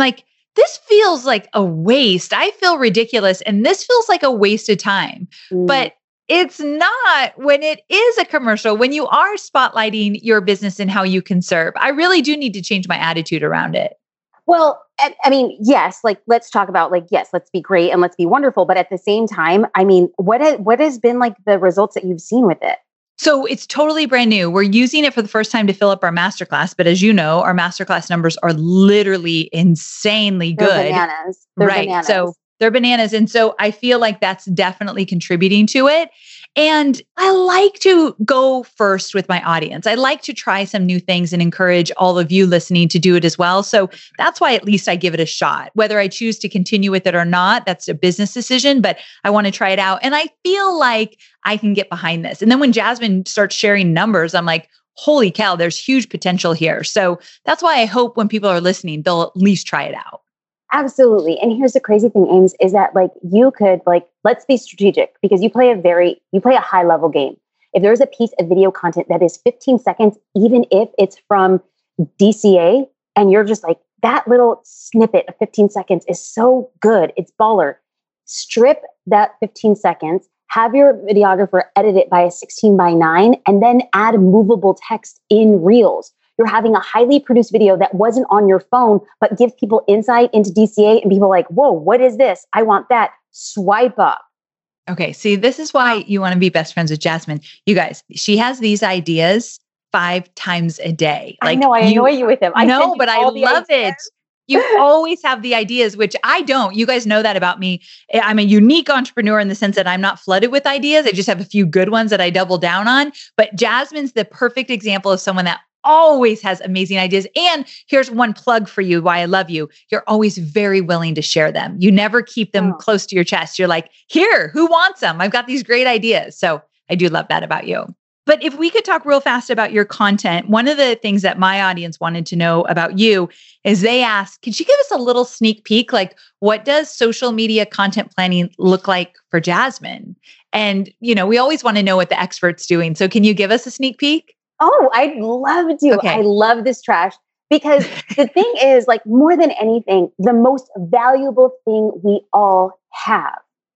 this feels like a waste. I feel ridiculous. And this feels like a waste of time. Mm. But it's not when it is a commercial, when you are spotlighting your business and how you can serve. I really do need to change my attitude around it. Well, I mean, yes, like let's talk about like, yes, let's be great and let's be wonderful. But at the same time, I mean, what, ha- what has been like the results that you've seen with it? So it's totally brand new. We're using it for the first time to fill up our masterclass. But as you know, our masterclass numbers are literally insanely good. They're bananas. They're right. Bananas. So they're bananas. And so I feel like that's definitely contributing to it. And I like to go first with my audience. I like to try some new things and encourage all of you listening to do it as well. So that's why at least I give it a shot. Whether I choose to continue with it or not, that's a business decision, but I want to try it out. And I feel like I can get behind this. And then when Jasmine starts sharing numbers, I'm like, holy cow, there's huge potential here. So that's why I hope when people are listening, they'll at least try it out. Absolutely. And here's the crazy thing, Ames, is that like you could like, let's be strategic because you play a very, you play a high level game. If there's a piece of video content that is fifteen seconds, even if it's from D C A and you're just like, that little snippet of fifteen seconds is so good. It's baller. Strip that fifteen seconds, have your videographer edit it by a sixteen by nine, and then add movable text in Reels. You're having a highly produced video that wasn't on your phone, but gives people insight into D C A and people are like, whoa, what is this? I want that. Swipe up. Okay. See, this is why you want to be best friends with Jasmine. You guys, she has these ideas five times a day. Like, I know, I you, annoy you with them. I know, but I love it. You always have the ideas, which I don't. You guys know that about me. I'm a unique entrepreneur in the sense that I'm not flooded with ideas. I just have a few good ones that I double down on. But Jasmine's the perfect example of someone that always has amazing ideas. And here's one plug for you, why I love you. You're always very willing to share them. You never keep them oh. close to your chest. You're like, here, who wants them? I've got these great ideas. So I do love that about you. But if we could talk real fast about your content, one of the things that my audience wanted to know about you is they asked, could you give us a little sneak peek? Like, what does social media content planning look like for Jasmine? And, you know, we always want to know what the expert's doing. So can you give us a sneak peek? Oh, I'd love to. Okay. I love this trash because the thing is, like, more than anything, the most valuable thing we all have.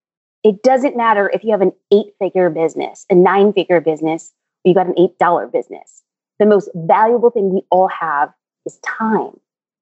It doesn't matter if you have an eight-figure business, a nine-figure business, or you got an eight dollar business. The most valuable thing we all have is time.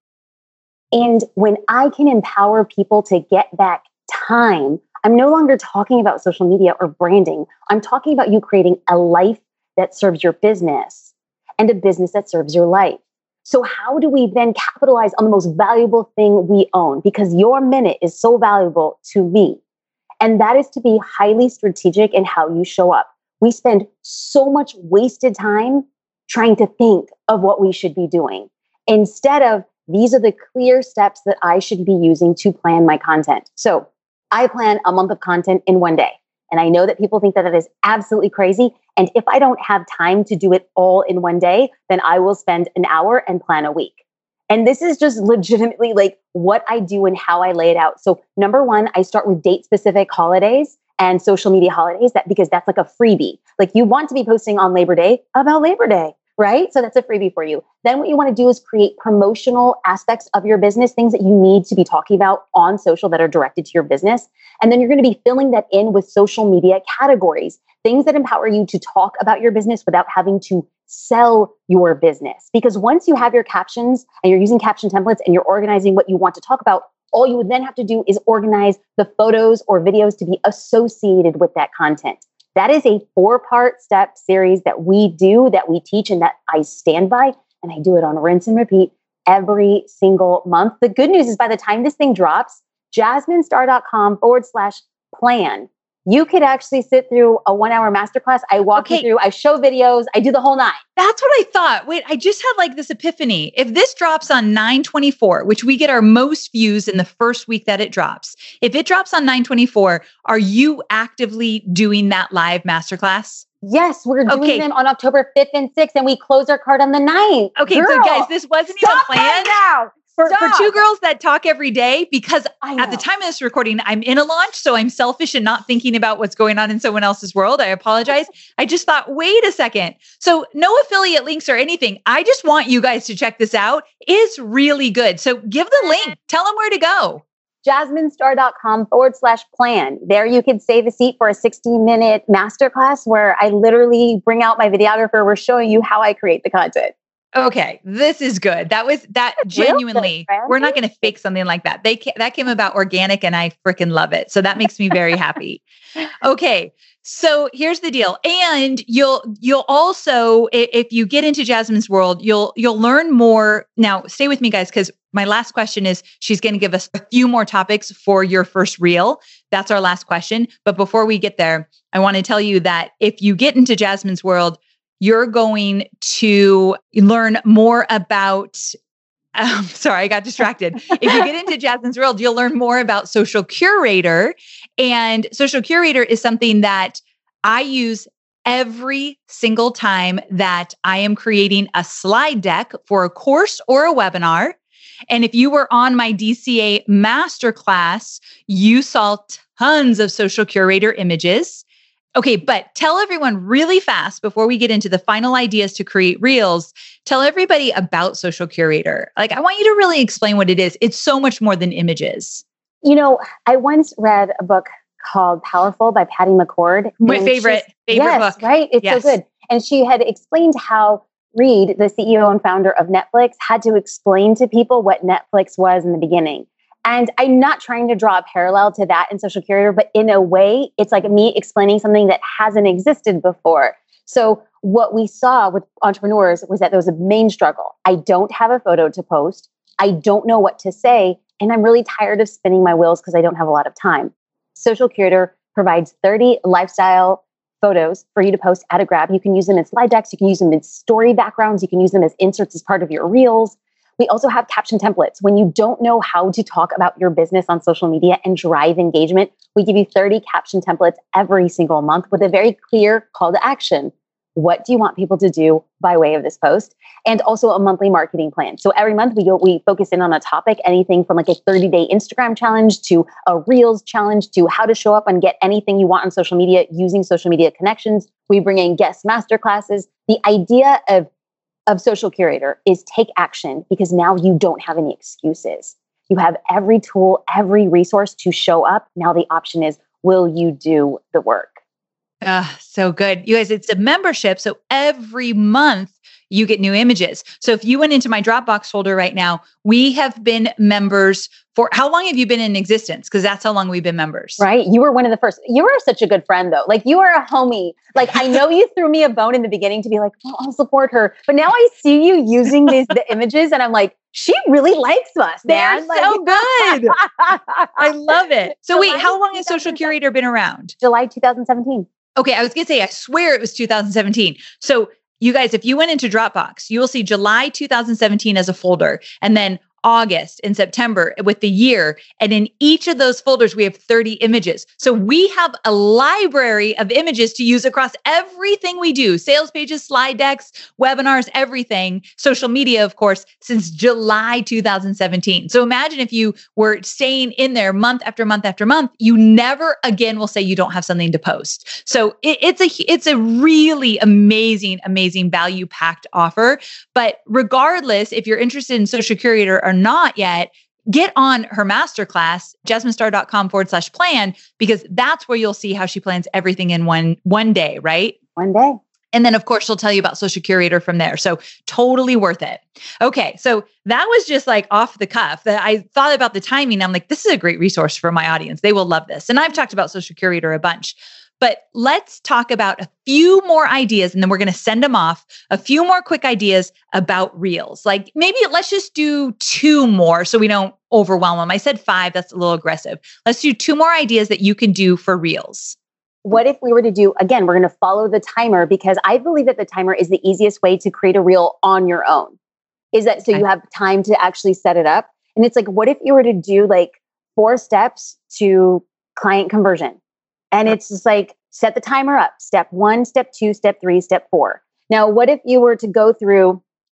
And when I can empower people to get back time, I'm no longer talking about social media or branding. I'm talking about you creating a life that serves your business and a business that serves your life. So how do we then capitalize on the most valuable thing we own? Because your minute is so valuable to me. And that is to be highly strategic in how you show up. We spend so much wasted time trying to think of what we should be doing instead of these are the clear steps that I should be using to plan my content. So I plan a month of content in one day. And I know that people think that that is absolutely crazy. And if I don't have time to do it all in one day, then I will spend an hour and plan a week. And this is just legitimately like what I do and how I lay it out. So number one, I start with date specific holidays and social media holidays that because that's like a freebie. Like you want to be posting on Labor Day about Labor Day, right? So that's a freebie for you. Then what you want to do is create promotional aspects of your business, things that you need to be talking about on social that are directed to your business. And then you're going to be filling that in with social media categories, things that empower you to talk about your business without having to sell your business. Because once you have your captions and you're using caption templates and you're organizing what you want to talk about, all you would then have to do is organize the photos or videos to be associated with that content. That is a four-part step series that we do, that we teach, and that I stand by. And I do it on rinse and repeat every single month. The good news is by the time this thing drops, jasminestar.com forward slash plan. You could actually sit through a one hour masterclass. I walk okay. you through, I show videos, I do the whole nine. That's what I thought. Wait, I just had like this epiphany. If this drops on nine twenty-four, which we get our most views in the first week that it drops, if it drops on nine twenty-four, are you actively doing that live masterclass? Yes, we're doing okay. them on October fifth and sixth, and we close our card on the ninth. Okay, Girl, so guys, this wasn't even planned. Stop now. For, for two girls that talk every day, because at the time of this recording, I'm in a launch, so I'm selfish and not thinking about what's going on in someone else's world. I apologize. I just thought, wait a second. So no affiliate links or anything. I just want you guys to check this out. It's really good. So give the link. Tell them where to go. jasminestar.com forward slash plan. There you can save a seat for a sixty minute masterclass where I literally bring out my videographer. We're showing you how I create the content. Okay, this is good. That was that genuinely, we're not going to fake something like that. They that came about organic and I freaking love it. So that makes me very happy. Okay. So here's the deal. And you'll you'll also, if you get into Jasmine's world, you'll you'll learn more. Now, stay with me guys, because my last question is she's going to give us a few more topics for your first reel. That's our last question. But before we get there, I want to tell you that if you get into Jasmine's world, you're going to learn more about, um, sorry, I got distracted. If you get into Jasmine's world, you'll learn more about Social Curator. And Social Curator is something that I use every single time that I am creating a slide deck for a course or a webinar. And if you were on my D C A masterclass, you saw tons of Social Curator images. Okay, but tell everyone really fast before we get into the final ideas to create reels, tell everybody about Social Curator. Like, I want you to really explain what it is. It's so much more than images. You know, I once read a book called Powerful by Patty McCord. My favorite, favorite yes, book. Right? It's yes. so good. And she had explained how Reed, the C E O and founder of Netflix, had to explain to people what Netflix was in the beginning. And I'm not trying to draw a parallel to that in Social Curator, but in a way, it's like me explaining something that hasn't existed before. So what we saw with entrepreneurs was that there was a main struggle. I don't have a photo to post. I don't know what to say. And I'm really tired of spinning my wheels because I don't have a lot of time. Social Curator provides thirty lifestyle photos for you to post at a grab. You can use them in slide decks. You can use them in story backgrounds. You can use them as inserts as part of your reels. We also have caption templates. When you don't know how to talk about your business on social media and drive engagement, we give you thirty caption templates every single month with a very clear call to action. What do you want people to do by way of this post? And also a monthly marketing plan. So every month we go, we focus in on a topic, anything from like a thirty day Instagram challenge to a Reels challenge to how to show up and get anything you want on social media using social media connections. We bring in guest masterclasses. The idea of of Social Curator is take action, because now you don't have any excuses. You have every tool, every resource to show up. Now the option is, will you do the work? Uh, so good. You guys, it's a membership. So every month you get new images. So if you went into my Dropbox folder right now, we have been members for, how long have you been in existence? Because that's how long we've been members. Right. You were one of the first. You were such a good friend though. Like you are a homie. Like I know you threw me a bone in the beginning to be like, well, I'll support her. But now I see you using these the images and I'm like, she really likes us. They're man. Like, so good. I love it. So wait, how long has Social Curator been around? July twenty seventeen. Okay. I was going to say, I swear it was two thousand seventeen. So you guys, if you went into Dropbox, you will see July two thousand seventeen as a folder, and then August and September with the year. And in each of those folders, we have thirty images. So we have a library of images to use across everything we do: sales pages, slide decks, webinars, everything, social media, of course, since July two thousand seventeen. So imagine if you were staying in there month after month after month, you never again will say you don't have something to post. So it, it's a, it's a really amazing, amazing value packed offer. But regardless, if you're interested in Social Curator or not yet, get on her masterclass, jasminestar.com forward slash plan, because that's where you'll see how she plans everything in one, one day, right? One day. And then of course she'll tell you about Social Curator from there. So totally worth it. Okay. So that was just like off the cuff that I thought about the timing. I'm like, this is a great resource for my audience. They will love this. And I've talked about Social Curator a bunch. But let's talk about a few more ideas, and then we're going to send them off. A few more quick ideas about Reels. Like maybe let's just do two more so we don't overwhelm them. I said five, that's a little aggressive. Let's do two more ideas that you can do for Reels. What if we were to do, again, we're going to follow the timer, because I believe that the timer is the easiest way to create a reel on your own. Is that so okay. You have time to actually set it up? And it's like, what if you were to do like four steps to client conversion? And it's just like, set the timer up. Step one, step two, step three, step four. Now, what if you were to go through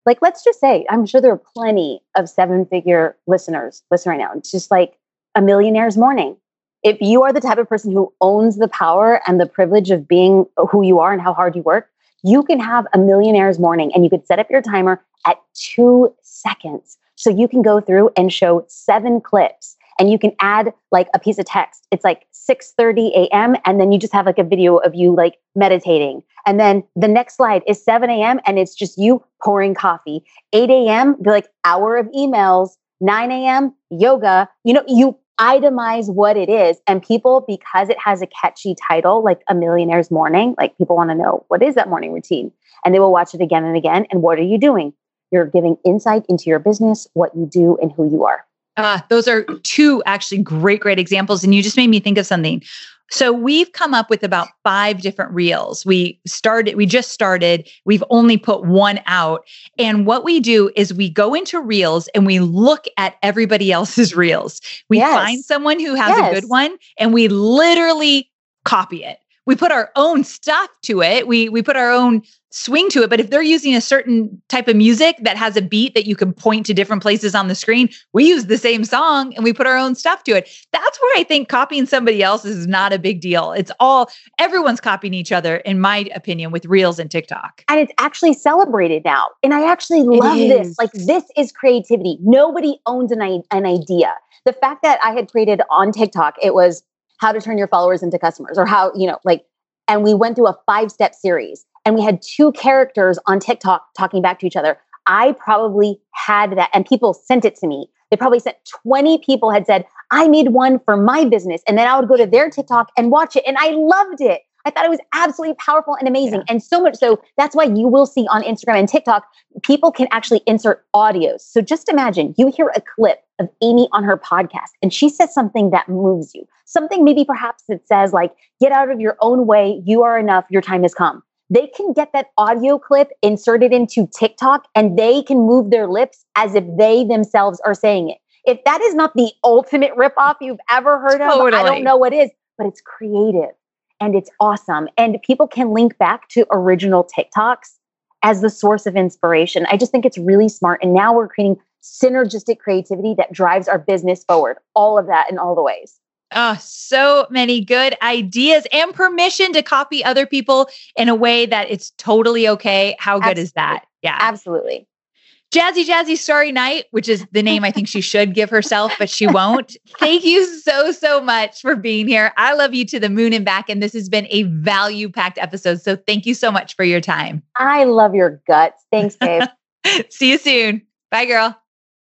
Like, let's just say, I'm sure there are plenty of seven figure listeners listening right now. It's just like a millionaire's morning. If you are the type of person who owns the power and the privilege of being who you are and how hard you work, you can have a millionaire's morning, and you could set up your timer at two seconds. So you can go through and show seven clips, and you can add like a piece of text. It's like six thirty a.m. and then you just have like a video of you like meditating. And then the next slide is seven a.m. and it's just you pouring coffee. eight a.m. be like hour of emails. nine a.m. yoga. You know, you itemize what it is, and people, because it has a catchy title like A Millionaire's Morning, like people want to know, what is that morning routine? And they will watch it again and again. And what are you doing? You're giving insight into your business, what you do, and who you are. Uh, those are two actually great, great examples. And you just made me think of something. So we've come up with about five different reels. We started, we just started, we've only put one out. And what we do is we go into reels and we look at everybody else's reels. We yes. find someone who has yes. a good one and we literally copy it. We put our own stuff to it. We we put our own swing to it. But if they're using a certain type of music that has a beat that you can point to different places on the screen, we use the same song and we put our own stuff to it. That's where I think copying somebody else is not a big deal. It's all, everyone's copying each other, in my opinion, with Reels and TikTok. And it's actually celebrated now. And I actually love this. Like, this is creativity. Nobody owns an, an idea. The fact that I had created on TikTok, it was how to turn your followers into customers, or how, you know, like, and we went through a five step series. And we had two characters on TikTok talking back to each other. I probably had that, and people sent it to me. They probably sent twenty people had said, I made one for my business. And then I would go to their TikTok and watch it. And I loved it. I thought it was absolutely powerful and amazing. Yeah. And so much so, that's why you will see on Instagram and TikTok, people can actually insert audios. So just imagine you hear a clip of Amy on her podcast and she says something that moves you. Something maybe perhaps that says like, get out of your own way. You are enough. Your time has come. They can get that audio clip inserted into TikTok and they can move their lips as if they themselves are saying it. If that is not the ultimate ripoff you've ever heard totally. of, I don't know what is, but it's creative and it's awesome. And people can link back to original TikToks as the source of inspiration. I just think it's really smart. And now we're creating synergistic creativity that drives our business forward. All of that in all the ways. Oh, so many good ideas and permission to copy other people in a way that it's totally okay. How good Absolutely. Is that? Yeah, absolutely. Jazzy Jazzy Starry Night, which is the name I think she should give herself, but she won't. Thank you so, so much for being here. I love you to the moon and back. And this has been a value-packed episode. So thank you so much for your time. I love your guts. Thanks, Dave. See you soon. Bye, girl.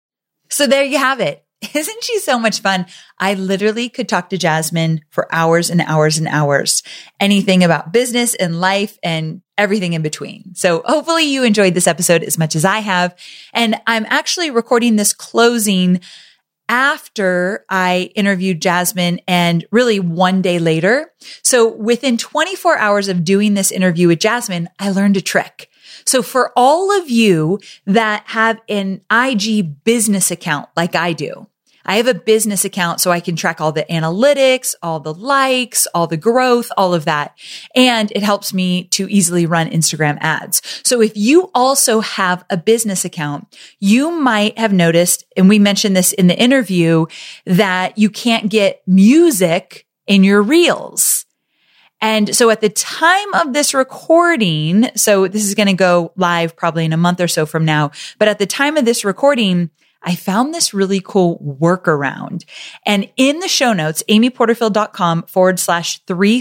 So there you have it. Isn't she so much fun? I literally could talk to Jasmine for hours and hours and hours, anything about business and life and everything in between. So hopefully you enjoyed this episode as much as I have. And I'm actually recording this closing after I interviewed Jasmine and really one day later. So within twenty-four hours of doing this interview with Jasmine, I learned a trick. So for all of you that have an I G business account like I do, I have a business account so I can track all the analytics, all the likes, all the growth, all of that. And it helps me to easily run Instagram ads. So if you also have a business account, you might have noticed, and we mentioned this in the interview, that you can't get music in your reels. And so at the time of this recording, so this is going to go live probably in a month or so from now, but at the time of this recording, I found this really cool workaround. And in the show notes, amyporterfield.com forward slash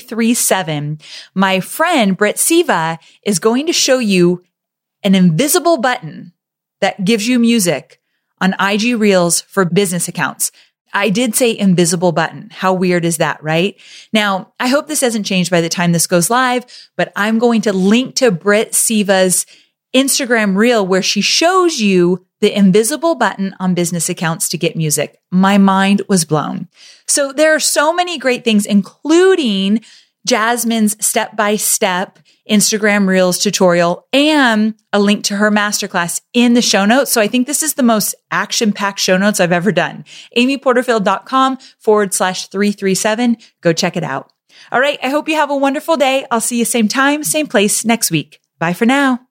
337, my friend Britt Siva is going to show you an invisible button that gives you music on I G Reels for business accounts. I did say invisible button. How weird is that, right? Now, I hope this hasn't changed by the time this goes live, but I'm going to link to Britt Siva's Instagram reel where she shows you the invisible button on business accounts to get music. My mind was blown. So there are so many great things, including Jasmine's step-by-step Instagram Reels tutorial and a link to her masterclass in the show notes. So I think this is the most action-packed show notes I've ever done. amyporterfield.com forward slash 337. Go check it out. All right. I hope you have a wonderful day. I'll see you same time, same place next week. Bye for now.